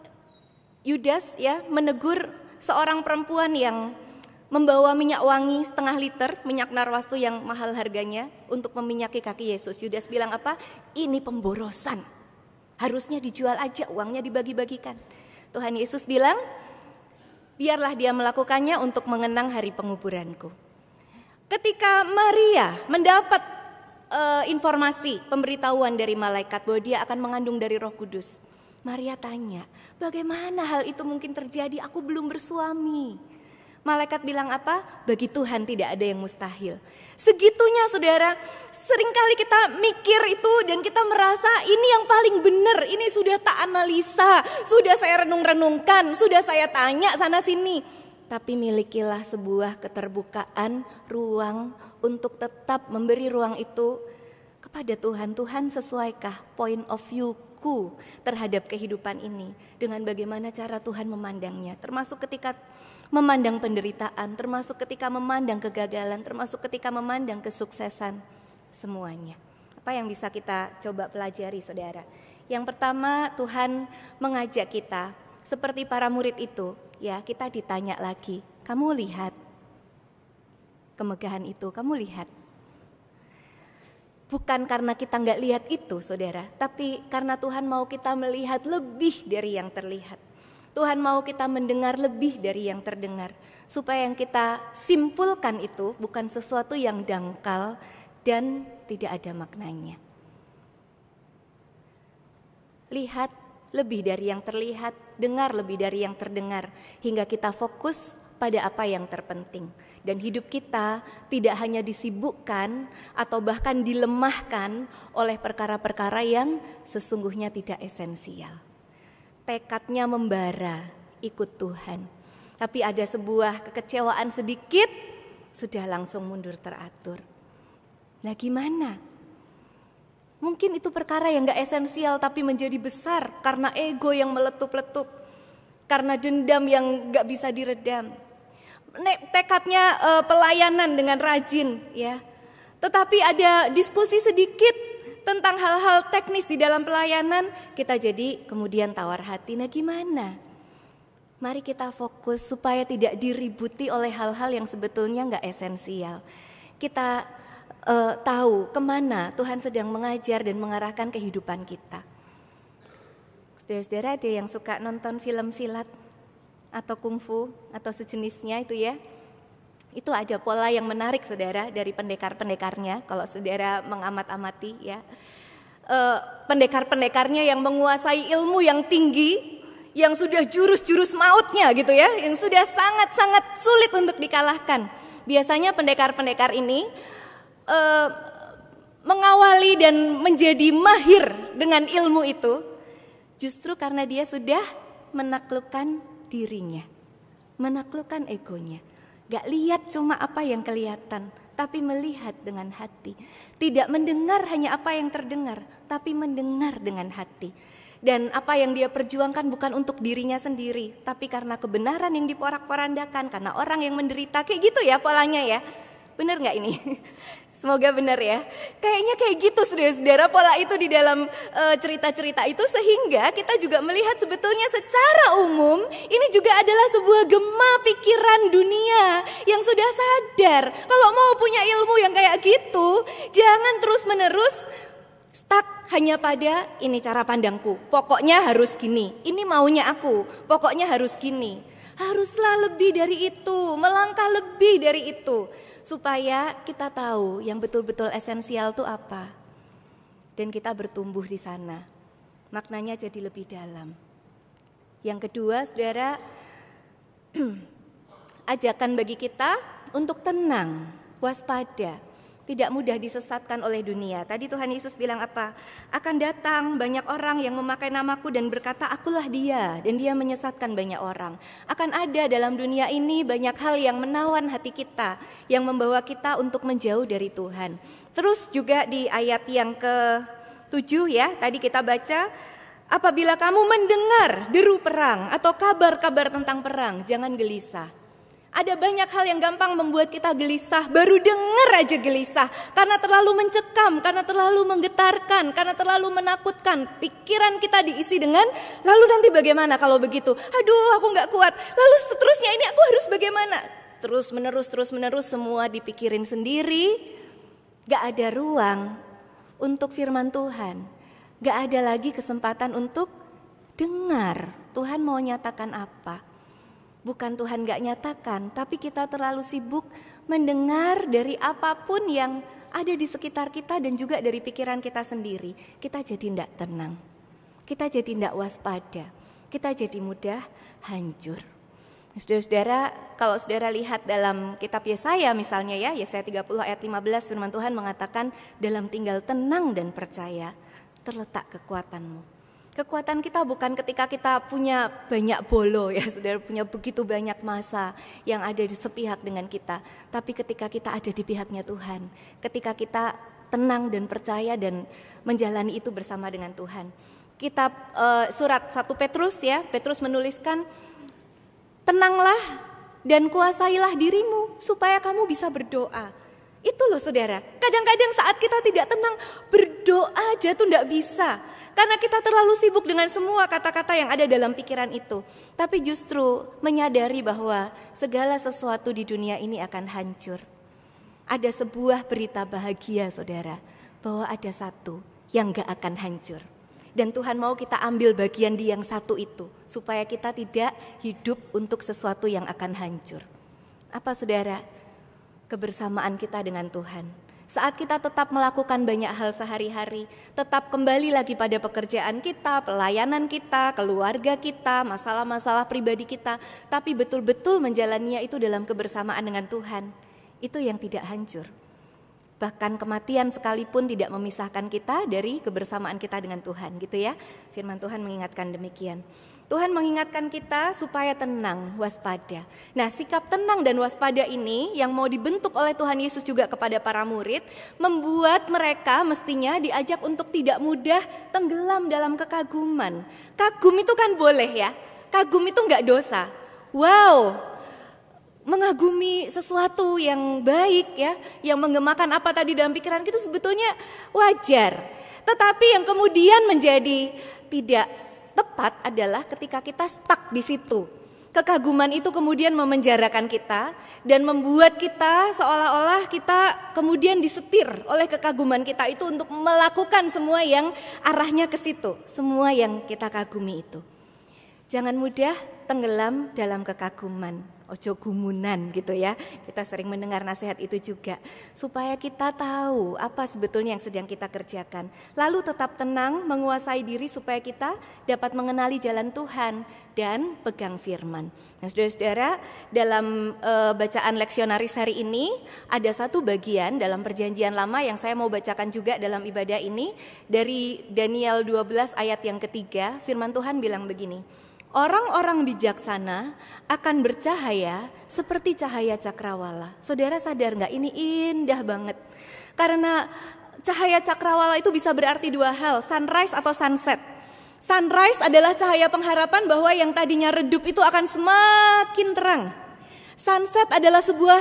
Yudas ya menegur seorang perempuan yang membawa minyak wangi setengah liter, minyak narwastu yang mahal harganya untuk meminyaki kaki Yesus. Yudas bilang apa? Ini pemborosan. Harusnya dijual aja, uangnya dibagi-bagikan. Tuhan Yesus bilang, biarlah dia melakukannya untuk mengenang hari penguburanku. Ketika Maria mendapat Uh, informasi, pemberitahuan dari malaikat bahwa dia akan mengandung dari Roh Kudus. Maria tanya, bagaimana hal itu mungkin terjadi? Aku belum bersuami. Malaikat bilang apa? Bagi Tuhan tidak ada yang mustahil. Segitunya saudara, seringkali kita mikir itu dan kita merasa ini yang paling benar. Ini sudah tak analisa, sudah saya renung-renungkan, sudah saya tanya sana sini. Tapi milikilah sebuah keterbukaan, ruang untuk tetap memberi ruang itu kepada Tuhan. Tuhan, sesuaikah point of view-ku terhadap kehidupan ini dengan bagaimana cara Tuhan memandangnya, termasuk ketika memandang penderitaan, termasuk ketika memandang kegagalan, termasuk ketika memandang kesuksesan, semuanya. Apa yang bisa kita coba pelajari saudara? Yang pertama, Tuhan mengajak kita seperti para murid itu, ya kita ditanya lagi, kamu lihat kemegahan itu, kamu lihat. Bukan karena kita nggak lihat itu saudara, tapi karena Tuhan mau kita melihat lebih dari yang terlihat. Tuhan mau kita mendengar lebih dari yang terdengar. Supaya yang kita simpulkan itu bukan sesuatu yang dangkal dan tidak ada maknanya. Lihat lebih dari yang terlihat, dengar lebih dari yang terdengar, hingga kita fokus pada apa yang terpenting. Dan hidup kita tidak hanya disibukkan atau bahkan dilemahkan oleh perkara-perkara yang sesungguhnya tidak esensial. Tekadnya membara ikut Tuhan, tapi ada sebuah kekecewaan sedikit, sudah langsung mundur teratur. Nah gimana? Mungkin itu perkara yang gak esensial tapi menjadi besar karena ego yang meletup-letup, karena dendam yang gak bisa diredam. Tekadnya uh, pelayanan dengan rajin ya. Tetapi ada diskusi sedikit tentang hal-hal teknis di dalam pelayanan, kita jadi kemudian tawar hati. Nah gimana? Mari kita fokus supaya tidak diributi oleh hal-hal yang sebetulnya gak esensial. Kita Uh, tahu kemana Tuhan sedang mengajar dan mengarahkan kehidupan kita. Saudara-saudara ada yang suka nonton film silat atau kungfu atau sejenisnya itu ya. Itu ada pola yang menarik saudara dari pendekar-pendekarnya kalau saudara mengamat-amati ya. Uh, pendekar-pendekarnya yang menguasai ilmu yang tinggi, yang sudah jurus-jurus mautnya gitu ya, yang sudah sangat-sangat sulit untuk dikalahkan. Biasanya pendekar-pendekar ini Uh, mengawali dan menjadi mahir dengan ilmu itu justru karena dia sudah menaklukkan dirinya, menaklukkan egonya. Gak lihat cuma apa yang kelihatan, tapi melihat dengan hati. Tidak mendengar hanya apa yang terdengar, tapi mendengar dengan hati. Dan apa yang dia perjuangkan bukan untuk dirinya sendiri, tapi karena kebenaran yang diporak-porandakan, karena orang yang menderita. Kayak gitu ya polanya ya. Benar gak ini? Semoga benar ya. Kayaknya kayak gitu saudara-saudara pola itu di dalam uh, cerita-cerita itu, sehingga kita juga melihat sebetulnya secara umum ini juga adalah sebuah gema pikiran dunia yang sudah sadar kalau mau punya ilmu yang kayak gitu jangan terus-menerus stuck hanya pada ini cara pandangku, pokoknya harus gini, ini maunya aku, pokoknya harus gini. Haruslah lebih dari itu, melangkah lebih dari itu, supaya kita tahu yang betul-betul esensial itu apa. Dan kita bertumbuh di sana, maknanya jadi lebih dalam. Yang kedua, saudara, ajakan bagi kita untuk tenang, waspada, tidak mudah disesatkan oleh dunia. Tadi Tuhan Yesus bilang apa? Akan datang banyak orang yang memakai namaku dan berkata, akulah dia, dan dia menyesatkan banyak orang. Akan ada dalam dunia ini banyak hal yang menawan hati kita, yang membawa kita untuk menjauh dari Tuhan. Terus juga di ayat yang ke tujuh ya, tadi kita baca, apabila kamu mendengar deru perang atau kabar-kabar tentang perang, jangan gelisah. Ada banyak hal yang gampang membuat kita gelisah, baru dengar aja gelisah. Karena terlalu mencekam, karena terlalu menggetarkan, karena terlalu menakutkan. Pikiran kita diisi dengan, lalu nanti bagaimana kalau begitu? Aduh, aku gak kuat. Lalu seterusnya ini aku harus bagaimana? Terus menerus, terus menerus semua dipikirin sendiri. Gak ada ruang untuk firman Tuhan. Gak ada lagi kesempatan untuk dengar Tuhan mau nyatakan apa. Bukan Tuhan gak nyatakan, tapi kita terlalu sibuk mendengar dari apapun yang ada di sekitar kita dan juga dari pikiran kita sendiri. Kita jadi tidak tenang, kita jadi tidak waspada, kita jadi mudah hancur. Saudara-saudara, kalau saudara lihat dalam kitab Yesaya misalnya ya, Yesaya tiga puluh ayat lima belas, firman Tuhan mengatakan, dalam tinggal tenang dan percaya terletak kekuatanmu. Kekuatan kita bukan ketika kita punya banyak bolo ya, saudara, punya begitu banyak masa yang ada di sepihak dengan kita. Tapi ketika kita ada di pihaknya Tuhan, ketika kita tenang dan percaya dan menjalani itu bersama dengan Tuhan. Kitab uh, surat satu Petrus ya, Petrus menuliskan, tenanglah dan kuasailah dirimu supaya kamu bisa berdoa. Itu loh saudara, kadang-kadang saat kita tidak tenang, berdoa aja tuh tidak bisa. Karena kita terlalu sibuk dengan semua kata-kata yang ada dalam pikiran itu. Tapi justru menyadari bahwa segala sesuatu di dunia ini akan hancur. Ada sebuah berita bahagia saudara, bahwa ada satu yang gak akan hancur. Dan Tuhan mau kita ambil bagian di yang satu itu, supaya kita tidak hidup untuk sesuatu yang akan hancur. Apa saudara? Kebersamaan kita dengan Tuhan. Saat kita tetap melakukan banyak hal sehari-hari, tetap kembali lagi pada pekerjaan kita, pelayanan kita, keluarga kita, masalah-masalah pribadi kita, tapi betul-betul menjalaninya itu dalam kebersamaan dengan Tuhan, itu yang tidak hancur. Bahkan kematian sekalipun tidak memisahkan kita dari kebersamaan kita dengan Tuhan, gitu ya. Firman Tuhan mengingatkan demikian. Tuhan mengingatkan kita supaya tenang, waspada. Nah, sikap tenang dan waspada ini yang mau dibentuk oleh Tuhan Yesus juga kepada para murid, membuat mereka mestinya diajak untuk tidak mudah tenggelam dalam kekaguman. Kagum itu kan boleh ya, kagum itu enggak dosa. Wow, mengagumi sesuatu yang baik ya, yang menggemakan apa tadi dalam pikiran itu sebetulnya wajar. Tetapi yang kemudian menjadi tidak tepat adalah ketika kita stuck di situ. Kekaguman itu kemudian memenjarakan kita dan membuat kita seolah-olah kita kemudian disetir oleh kekaguman kita itu untuk melakukan semua yang arahnya ke situ, semua yang kita kagumi itu. Jangan mudah tenggelam dalam kekaguman, ojo gumunan gitu ya. Kita sering mendengar nasihat itu juga. Supaya kita tahu apa sebetulnya yang sedang kita kerjakan. Lalu tetap tenang, menguasai diri supaya kita dapat mengenali jalan Tuhan dan pegang firman. Nah saudara-saudara, dalam e, bacaan leksionaris hari ini ada satu bagian dalam perjanjian lama yang saya mau bacakan juga dalam ibadah ini. Dari Daniel dua belas ayat yang ketiga, firman Tuhan bilang begini. Orang-orang bijaksana akan bercahaya seperti cahaya cakrawala. Saudara sadar gak? Ini indah banget. Karena cahaya cakrawala itu bisa berarti dua hal, sunrise atau sunset. Sunrise adalah cahaya pengharapan bahwa yang tadinya redup itu akan semakin terang. Sunset adalah sebuah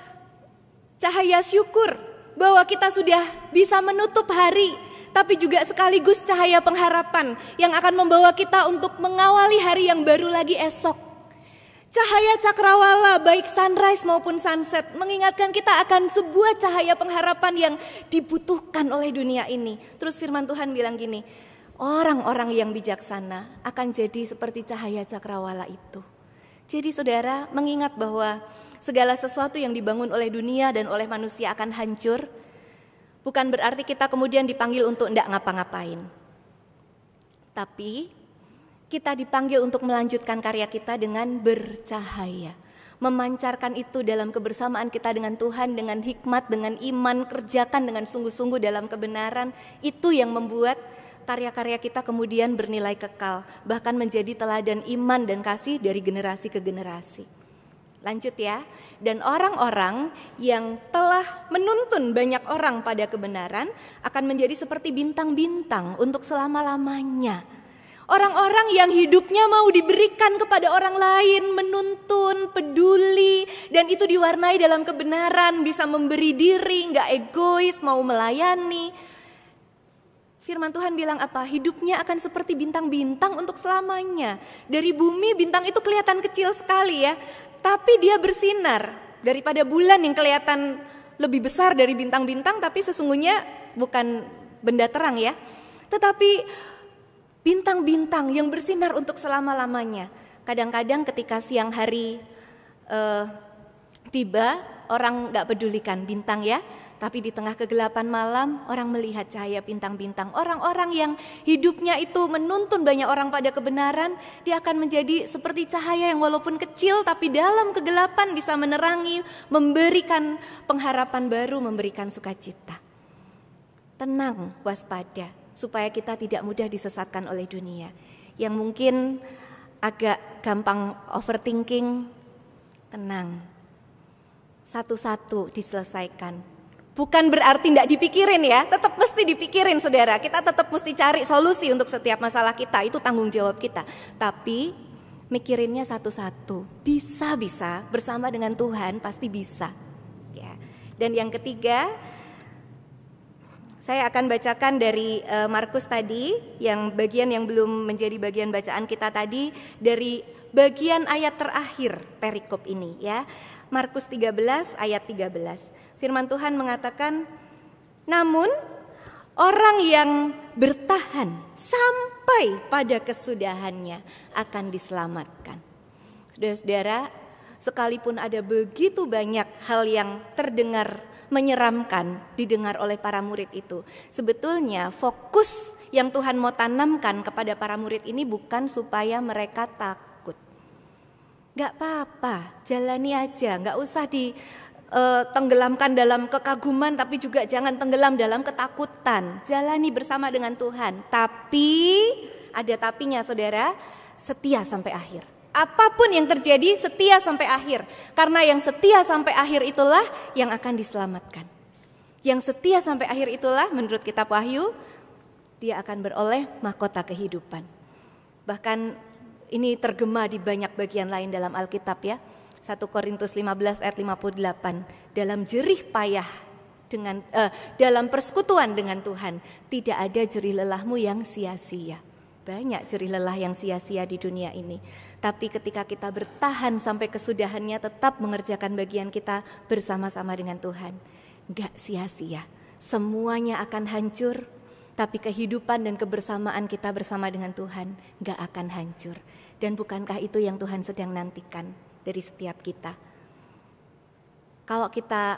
cahaya syukur bahwa kita sudah bisa menutup hari, tapi juga sekaligus cahaya pengharapan yang akan membawa kita untuk mengawali hari yang baru lagi esok. Cahaya cakrawala baik sunrise maupun sunset mengingatkan kita akan sebuah cahaya pengharapan yang dibutuhkan oleh dunia ini. Terus firman Tuhan bilang gini, orang-orang yang bijaksana akan jadi seperti cahaya cakrawala itu. Jadi saudara mengingat bahwa segala sesuatu yang dibangun oleh dunia dan oleh manusia akan hancur, bukan berarti kita kemudian dipanggil untuk tidak ngapa-ngapain. Tapi kita dipanggil untuk melanjutkan karya kita dengan bercahaya. Memancarkan itu dalam kebersamaan kita dengan Tuhan, dengan hikmat, dengan iman, kerjakan dengan sungguh-sungguh dalam kebenaran. Itu yang membuat karya-karya kita kemudian bernilai kekal, bahkan menjadi teladan iman dan kasih dari generasi ke generasi. Lanjut ya, dan orang-orang yang telah menuntun banyak orang pada kebenaran akan menjadi seperti bintang-bintang untuk selama-lamanya. Orang-orang yang hidupnya mau diberikan kepada orang lain, menuntun, peduli, dan itu diwarnai dalam kebenaran, bisa memberi diri, gak egois, mau melayani. Firman Tuhan bilang apa? Hidupnya akan seperti bintang-bintang untuk selamanya. Dari bumi bintang itu kelihatan kecil sekali ya, tapi dia bersinar. Daripada bulan yang kelihatan lebih besar dari bintang-bintang, tapi sesungguhnya bukan benda terang ya. Tetapi bintang-bintang yang bersinar untuk selama-lamanya. Kadang-kadang ketika siang hari uh, tiba, orang gak pedulikan bintang ya. Tapi di tengah kegelapan malam, orang melihat cahaya bintang-bintang. Orang-orang yang hidupnya itu menuntun banyak orang pada kebenaran, dia akan menjadi seperti cahaya yang walaupun kecil, tapi dalam kegelapan bisa menerangi, memberikan pengharapan baru, memberikan sukacita. Tenang, waspada, supaya kita tidak mudah disesatkan oleh dunia. Yang mungkin agak gampang overthinking, tenang. Satu-satu diselesaikan. Bukan berarti tidak dipikirin ya, tetap mesti dipikirin saudara. Kita tetap mesti cari solusi untuk setiap masalah kita, itu tanggung jawab kita. Tapi mikirinnya satu-satu, bisa-bisa bersama dengan Tuhan pasti bisa. Ya. Dan yang ketiga, saya akan bacakan dari uh, Markus tadi, yang bagian yang belum menjadi bagian bacaan kita tadi, dari bagian ayat terakhir perikop ini ya. Markus tiga belas ayat tiga belas. Firman Tuhan mengatakan, namun orang yang bertahan sampai pada kesudahannya akan diselamatkan. Saudara-saudara, sekalipun ada begitu banyak hal yang terdengar menyeramkan didengar oleh para murid itu, sebetulnya fokus yang Tuhan mau tanamkan kepada para murid ini bukan supaya mereka takut. Gak apa-apa, jalani aja, gak usah di Uh, tenggelamkan dalam kekaguman, tapi juga jangan tenggelam dalam ketakutan. Jalani bersama dengan Tuhan. Tapi ada tapinya saudara, setia sampai akhir. Apapun yang terjadi, setia sampai akhir. Karena yang setia sampai akhir itulah yang akan diselamatkan. Yang setia sampai akhir itulah menurut kitab Wahyu, dia akan beroleh mahkota kehidupan. Bahkan ini tergema di banyak bagian lain dalam Alkitab ya. satu Korintus lima belas ayat lima puluh delapan, dalam jerih payah dengan eh, dalam persekutuan dengan Tuhan tidak ada jerih lelahmu yang sia-sia. Banyak jerih lelah yang sia-sia di dunia ini. Tapi ketika kita bertahan sampai kesudahannya, tetap mengerjakan bagian kita bersama-sama dengan Tuhan, gak sia-sia. Semuanya akan hancur, tapi kehidupan dan kebersamaan kita bersama dengan Tuhan gak akan hancur. Dan bukankah itu yang Tuhan sedang nantikan dari setiap kita? Kalau kita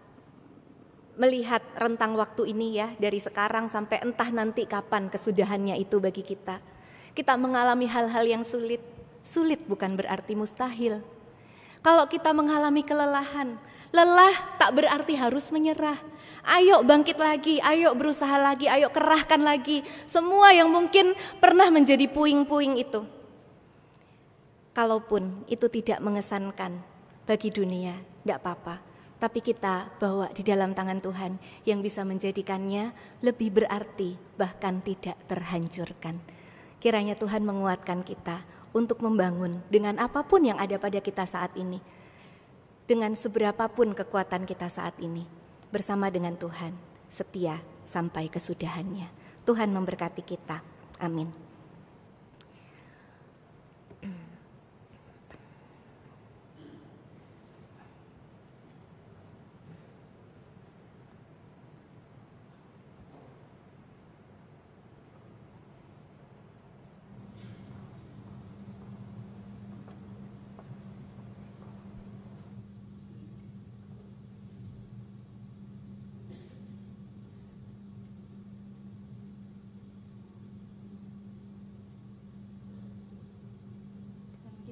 melihat rentang waktu ini ya, dari sekarang sampai entah nanti kapan kesudahannya itu bagi kita, kita mengalami hal-hal yang sulit. Sulit bukan berarti mustahil. Kalau kita mengalami kelelahan, lelah tak berarti harus menyerah. Ayo bangkit lagi, ayo berusaha lagi, ayo kerahkan lagi semua yang mungkin pernah menjadi puing-puing itu. Kalaupun itu tidak mengesankan bagi dunia, tidak apa-apa. Tapi kita bawa di dalam tangan Tuhan yang bisa menjadikannya lebih berarti, bahkan tidak terhancurkan. Kiranya Tuhan menguatkan kita untuk membangun dengan apapun yang ada pada kita saat ini. Dengan seberapapun kekuatan kita saat ini. Bersama dengan Tuhan, setia sampai kesudahannya. Tuhan memberkati kita. Amin.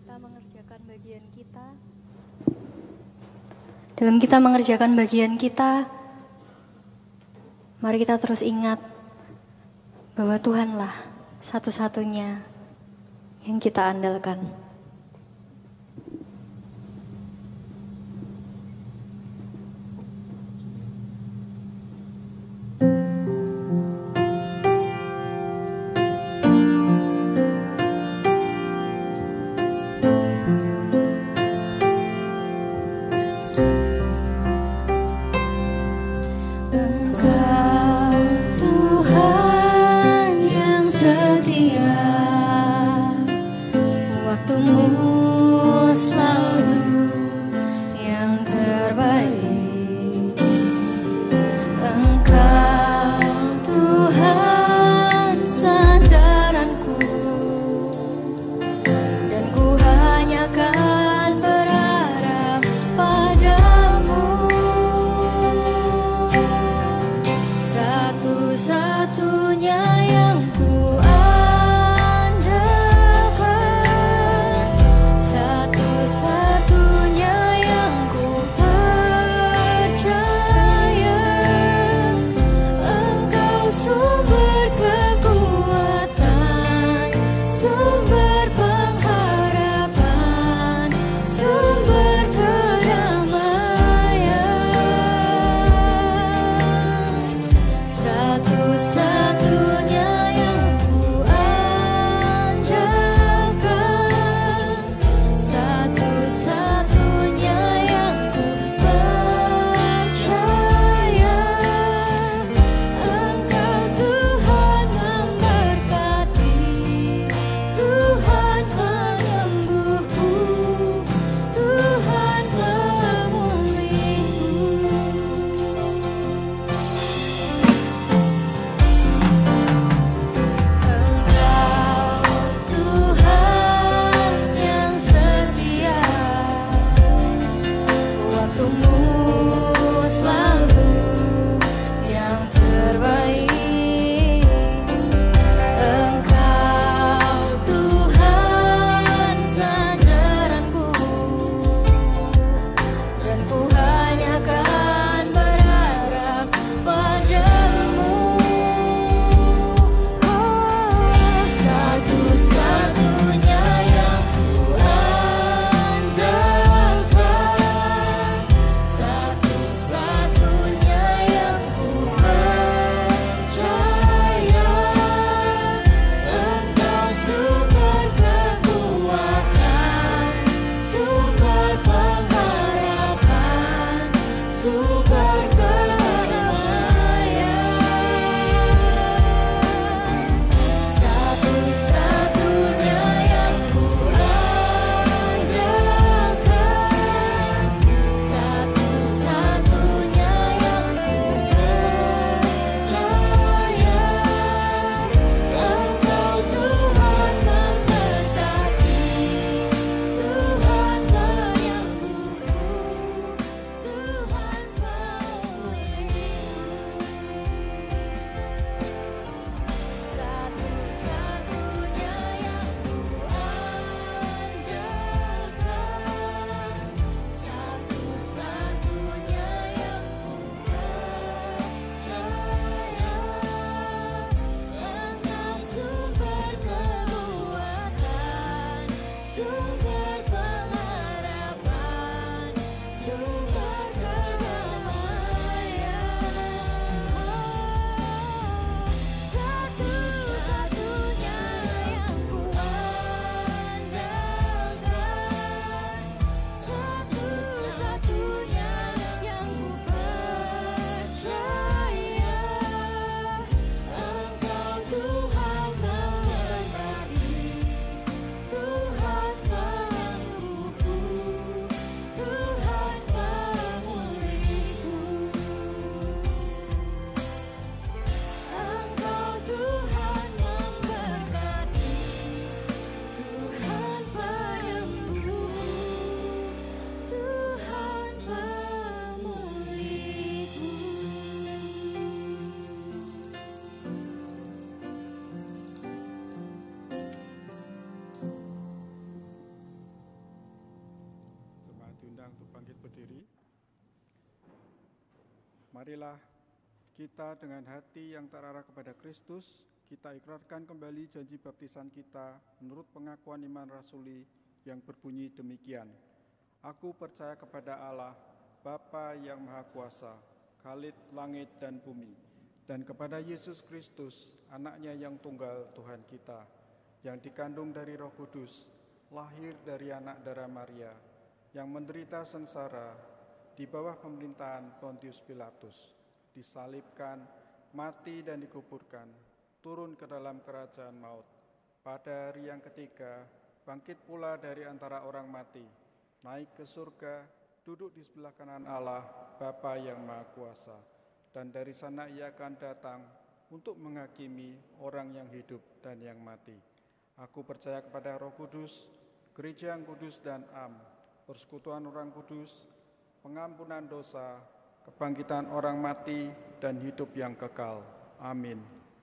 kita mengerjakan bagian kita, dalam kita mengerjakan bagian kita, mari kita terus ingat bahwa Tuhanlah satu-satunya yang kita andalkan. Marilah kita dengan hati yang terarah kepada Kristus, kita ikrarkan kembali janji baptisan kita menurut pengakuan iman rasuli yang berbunyi demikian. Aku percaya kepada Allah, Bapa yang Maha Kuasa, Khalid langit dan bumi, dan kepada Yesus Kristus, anaknya yang tunggal Tuhan kita, yang dikandung dari Roh Kudus, lahir dari anak darah Maria, yang menderita sengsara di bawah pemerintahan Pontius Pilatus, disalibkan, mati dan dikuburkan, turun ke dalam kerajaan maut. Pada hari yang ketiga, bangkit pula dari antara orang mati, naik ke surga, duduk di sebelah kanan Allah, Bapa yang Maha Kuasa, dan dari sana ia akan datang untuk menghakimi orang yang hidup dan yang mati. Aku percaya kepada Roh Kudus, gereja yang kudus dan am, persekutuan orang kudus, pengampunan dosa, kebangkitan orang mati, dan hidup yang kekal. Amin.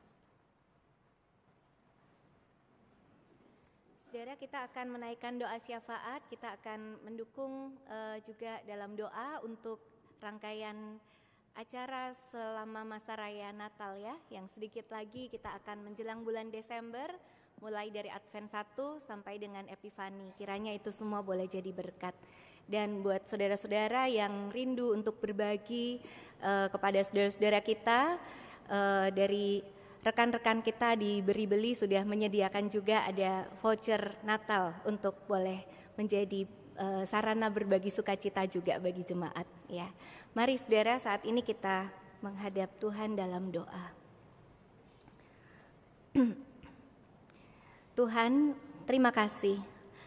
Saudara, kita akan menaikkan doa syafaat, kita akan mendukung uh, juga dalam doa untuk rangkaian acara selama masa raya Natal ya, yang sedikit lagi kita akan menjelang bulan Desember, mulai dari Advent satu sampai dengan Epifani. Kiranya itu semua boleh jadi berkat. Dan buat saudara-saudara yang rindu untuk berbagi uh, kepada saudara-saudara kita, uh, dari rekan-rekan kita di Beri Beli sudah menyediakan juga ada voucher Natal untuk boleh menjadi uh, sarana berbagi sukacita juga bagi jemaat ya. Mari saudara, saat ini kita menghadap Tuhan dalam doa. Tuhan, terima kasih.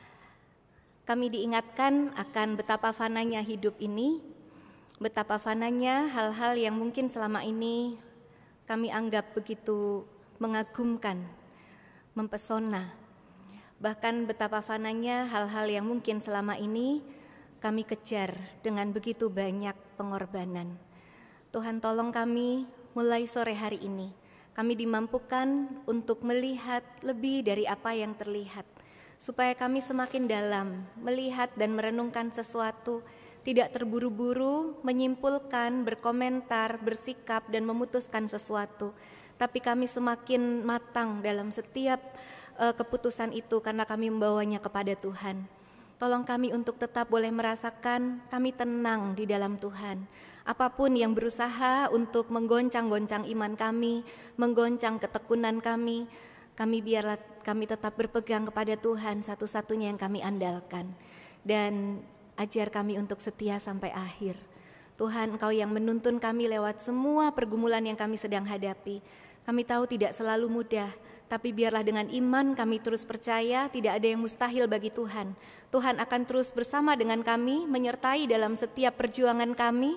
Kami diingatkan akan betapa fananya hidup ini, betapa fananya hal-hal yang mungkin selama ini kami anggap begitu mengagumkan, mempesona. Bahkan betapa fananya hal-hal yang mungkin selama ini kami kejar dengan begitu banyak pengorbanan. Tuhan, tolong kami mulai sore hari ini, kami dimampukan untuk melihat lebih dari apa yang terlihat, supaya kami semakin dalam melihat dan merenungkan sesuatu, tidak terburu-buru menyimpulkan, berkomentar, bersikap, dan memutuskan sesuatu, tapi kami semakin matang dalam setiap uh, keputusan itu karena kami membawanya kepada Tuhan. Tolong kami untuk tetap boleh merasakan kami tenang di dalam Tuhan. Apapun yang berusaha untuk menggoncang-goncang iman kami, menggoncang ketekunan kami, kami biarlah kami tetap berpegang kepada Tuhan, satu-satunya yang kami andalkan. Dan ajar kami untuk setia sampai akhir. Tuhan, Engkau yang menuntun kami lewat semua pergumulan yang kami sedang hadapi. Kami tahu tidak selalu mudah, tapi biarlah dengan iman kami terus percaya tidak ada yang mustahil bagi Tuhan. Tuhan akan terus bersama dengan kami, menyertai dalam setiap perjuangan kami,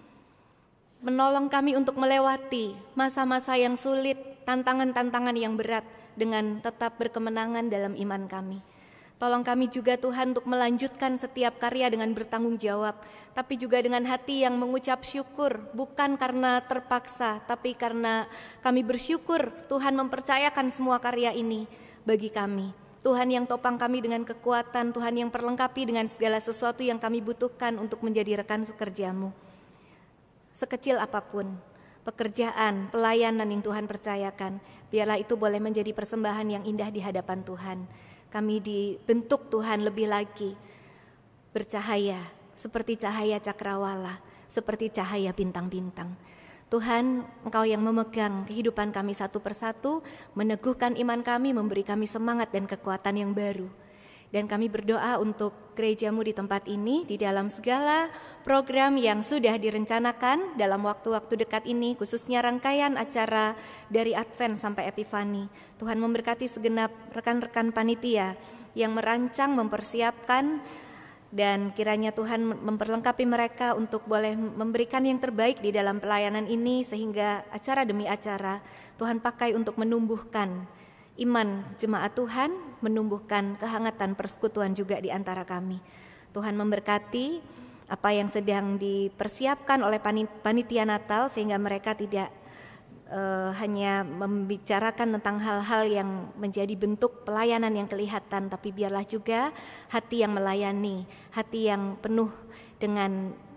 menolong kami untuk melewati masa-masa yang sulit, tantangan-tantangan yang berat, dengan tetap berkemenangan dalam iman kami. Tolong kami juga Tuhan untuk melanjutkan setiap karya dengan bertanggung jawab, tapi juga dengan hati yang mengucap syukur, bukan karena terpaksa, tapi karena kami bersyukur Tuhan mempercayakan semua karya ini bagi kami. Tuhan yang topang kami dengan kekuatan, Tuhan yang perlengkapi dengan segala sesuatu yang kami butuhkan untuk menjadi rekan sekerja-Mu. Sekecil apapun pekerjaan, pelayanan yang Tuhan percayakan, biarlah itu boleh menjadi persembahan yang indah di hadapan Tuhan. Kami dibentuk Tuhan lebih lagi bercahaya seperti cahaya cakrawala, seperti cahaya bintang-bintang. Tuhan, Engkau yang memegang kehidupan kami satu persatu, meneguhkan iman kami, memberi kami semangat dan kekuatan yang baru. Dan kami berdoa untuk gereja-Mu di tempat ini, di dalam segala program yang sudah direncanakan dalam waktu-waktu dekat ini, khususnya rangkaian acara dari Advent sampai Epifani. Tuhan memberkati segenap rekan-rekan panitia yang merancang, mempersiapkan, dan kiranya Tuhan memperlengkapi mereka untuk boleh memberikan yang terbaik di dalam pelayanan ini, sehingga acara demi acara Tuhan pakai untuk menumbuhkan iman jemaat Tuhan, menumbuhkan kehangatan persekutuan juga di antara kami. Tuhan memberkati apa yang sedang dipersiapkan oleh panitia Natal, sehingga mereka tidak uh, hanya membicarakan tentang hal-hal yang menjadi bentuk pelayanan yang kelihatan, tapi biarlah juga hati yang melayani, hati yang penuh dengan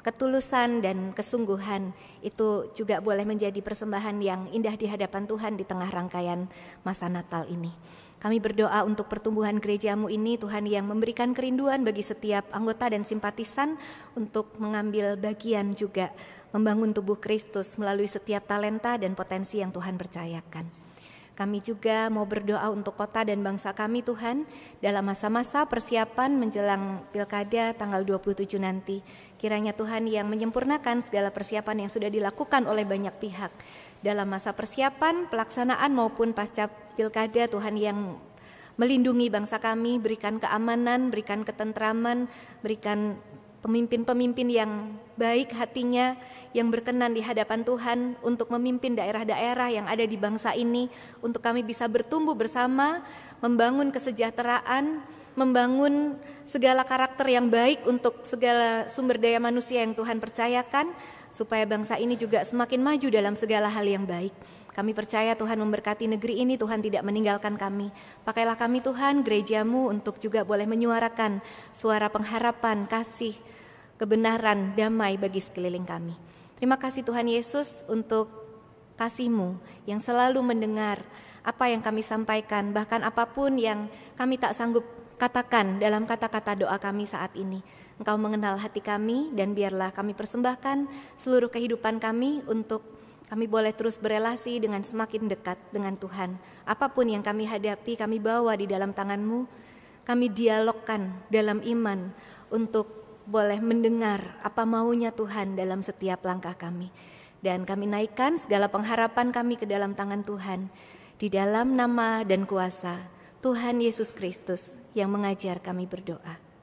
ketulusan dan kesungguhan itu juga boleh menjadi persembahan yang indah di hadapan Tuhan di tengah rangkaian masa Natal ini. Kami berdoa untuk pertumbuhan gerejamu ini, Tuhan, yang memberikan kerinduan bagi setiap anggota dan simpatisan untuk mengambil bagian juga membangun tubuh Kristus melalui setiap talenta dan potensi yang Tuhan percayakan. Kami juga mau berdoa untuk kota dan bangsa kami, Tuhan, dalam masa-masa persiapan menjelang Pilkada tanggal dua puluh tujuh nanti. Kiranya Tuhan yang menyempurnakan segala persiapan yang sudah dilakukan oleh banyak pihak dalam masa persiapan, pelaksanaan maupun pasca Pilkada, Tuhan yang melindungi bangsa kami, berikan keamanan, berikan ketentraman, berikan pemimpin-pemimpin yang baik hatinya, yang berkenan di hadapan Tuhan untuk memimpin daerah-daerah yang ada di bangsa ini, untuk kami bisa bertumbuh bersama, membangun kesejahteraan, membangun segala karakter yang baik untuk segala sumber daya manusia yang Tuhan percayakan, supaya bangsa ini juga semakin maju dalam segala hal yang baik. Kami percaya Tuhan memberkati negeri ini, Tuhan tidak meninggalkan kami. Pakailah kami Tuhan, gerejamu, untuk juga boleh menyuarakan suara pengharapan, kasih, kebenaran, damai bagi sekeliling kami. Terima kasih Tuhan Yesus untuk kasih-Mu yang selalu mendengar apa yang kami sampaikan, bahkan apapun yang kami tak sanggup katakan dalam kata-kata doa kami saat ini. Engkau mengenal hati kami, dan biarlah kami persembahkan seluruh kehidupan kami untuk kami boleh terus berelasi dengan semakin dekat dengan Tuhan. Apapun yang kami hadapi, kami bawa di dalam tangan-Mu. Kami dialogkan dalam iman untuk boleh mendengar apa maunya Tuhan dalam setiap langkah kami. Dan kami naikkan segala pengharapan kami ke dalam tangan Tuhan. Di dalam nama dan kuasa Tuhan Yesus Kristus yang mengajar kami berdoa.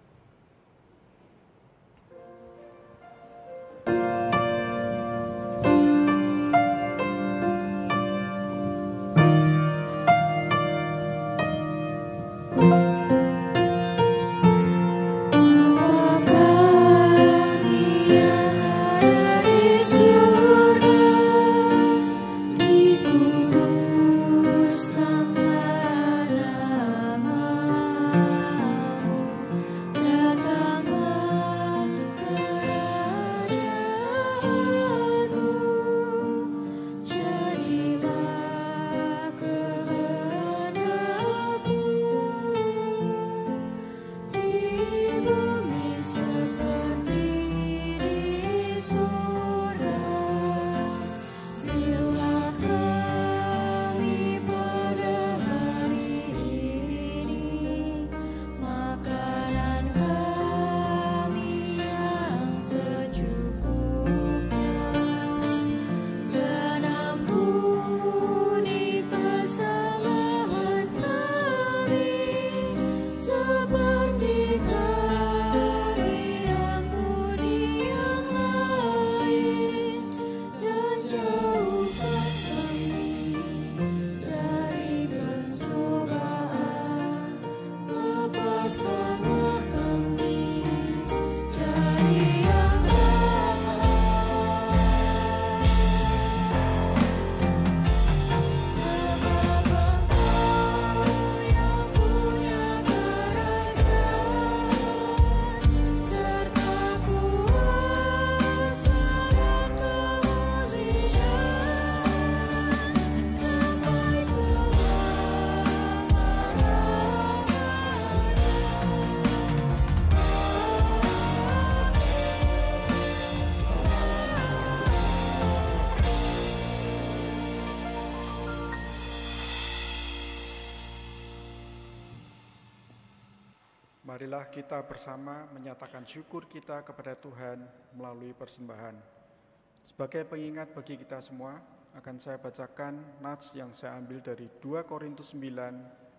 Marilah kita bersama menyatakan syukur kita kepada Tuhan melalui persembahan. Sebagai pengingat bagi kita semua, akan saya bacakan nats yang saya ambil dari dua Korintus sembilan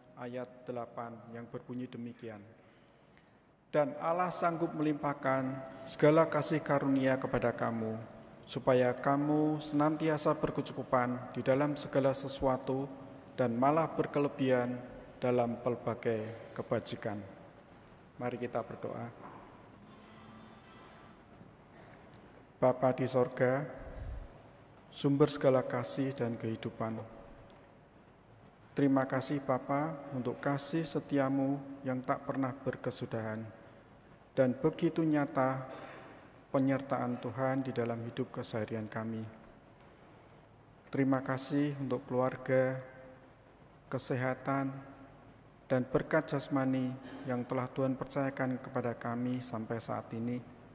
ayat delapan yang berbunyi demikian. Dan Allah sanggup melimpahkan segala kasih karunia kepada kamu, supaya kamu senantiasa berkecukupan di dalam segala sesuatu dan malah berkelebihan dalam pelbagai kebajikan. Mari kita berdoa. Bapa di sorga, sumber segala kasih dan kehidupan. Terima kasih Bapa untuk kasih setiamu yang tak pernah berkesudahan dan begitu nyata penyertaan Tuhan di dalam hidup keseharian kami. Terima kasih untuk keluarga, kesehatan, dan berkat jasmani yang telah Tuhan percayakan kepada kami sampai saat ini.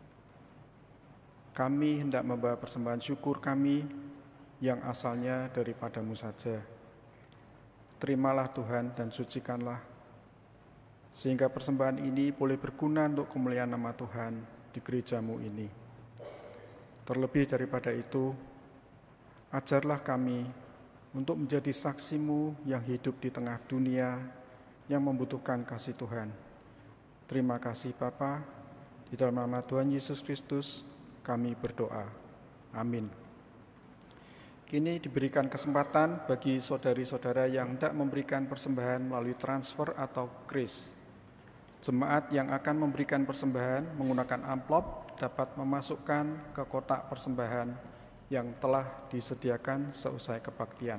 Kami hendak membawa persembahan syukur kami yang asalnya daripada-Mu saja. Terimalah Tuhan dan sucikanlah, sehingga persembahan ini boleh berguna untuk kemuliaan nama Tuhan di gereja-Mu ini. Terlebih daripada itu, ajarlah kami untuk menjadi saksi-Mu yang hidup di tengah dunia yang membutuhkan kasih Tuhan. Terima kasih Bapa, di dalam nama Tuhan Yesus Kristus kami berdoa. Amin. Kini diberikan kesempatan bagi saudari-saudara yang hendak memberikan persembahan melalui transfer atau kris. Jemaat yang akan memberikan persembahan menggunakan amplop dapat memasukkan ke kotak persembahan yang telah disediakan seusai kebaktian.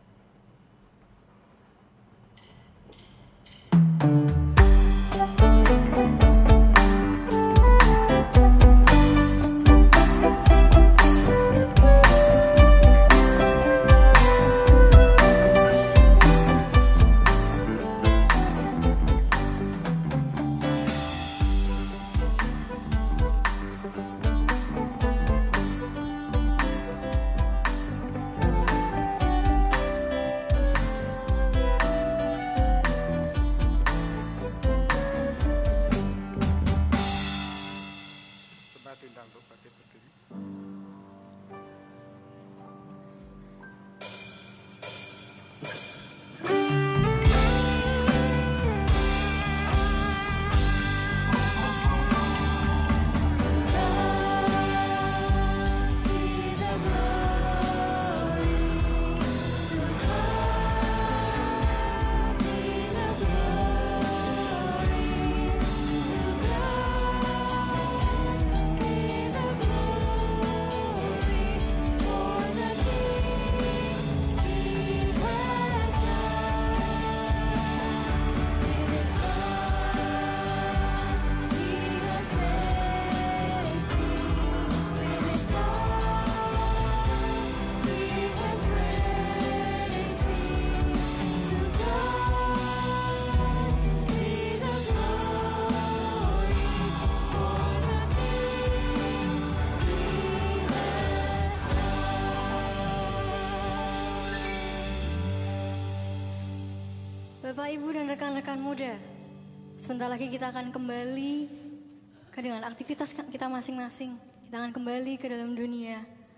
Bapak, Ibu, dan rekan-rekan muda, sebentar lagi kita akan kembali ke dengan aktivitas kita masing-masing. Kita akan kembali ke dalam dunia.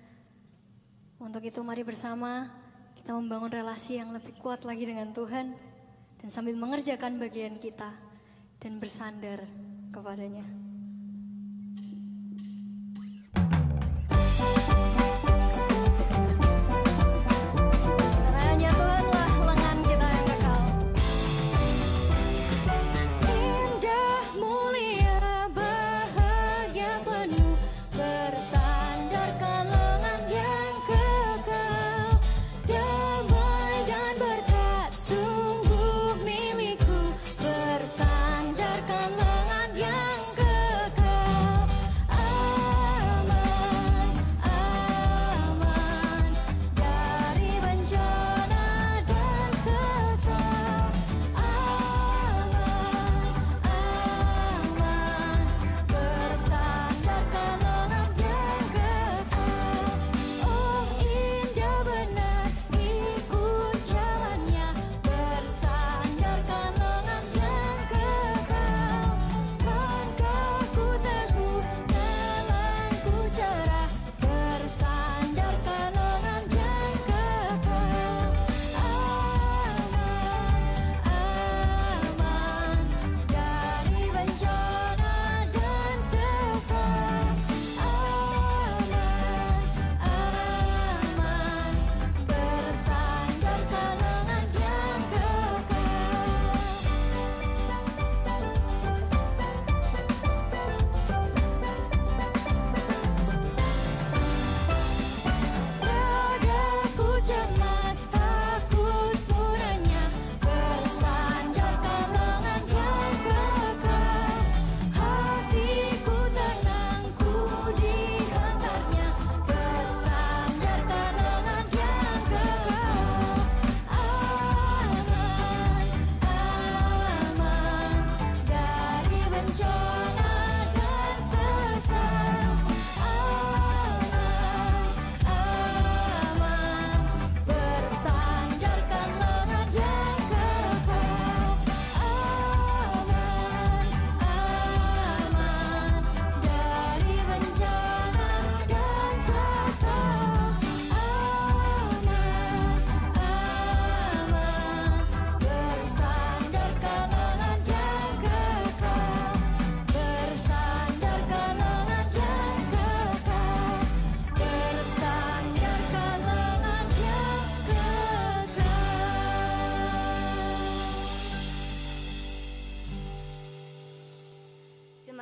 Untuk itu mari bersama kita membangun relasi yang lebih kuat lagi dengan Tuhan dan sambil mengerjakan bagian kita dan bersandar kepadanya. Sungguh milikku, bersandarkan lengan yang ke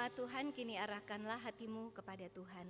Jemaat Tuhan, kini arahkanlah hatimu kepada Tuhan.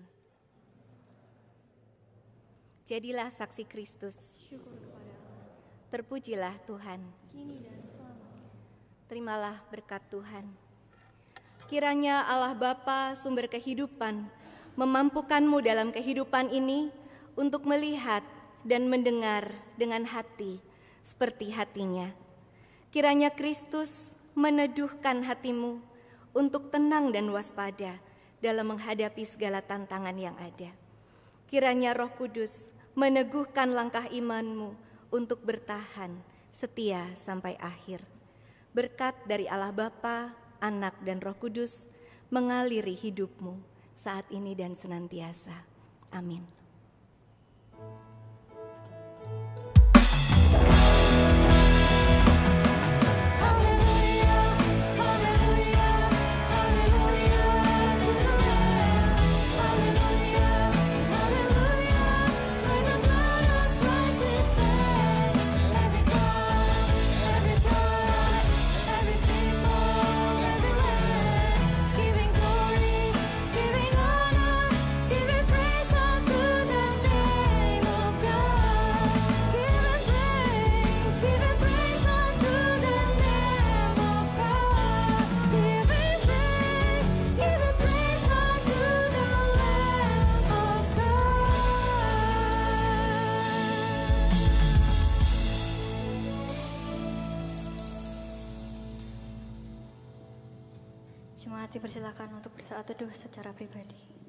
Jadilah saksi Kristus. Syukur kepada Allah. Terpujilah Tuhan. Kini dan selamanya. Terimalah berkat Tuhan. Kiranya Allah Bapa, sumber kehidupan, memampukanmu dalam kehidupan ini untuk melihat dan mendengar dengan hati seperti hatinya. Kiranya Kristus meneduhkan hatimu untuk tenang dan waspada dalam menghadapi segala tantangan yang ada. Kiranya Roh Kudus meneguhkan langkah imanmu untuk bertahan setia sampai akhir. Berkat dari Allah Bapa, Anak, dan Roh Kudus mengaliri hidupmu saat ini dan senantiasa. Amin. Jemaat dipersilakan untuk bersaat teduh secara pribadi.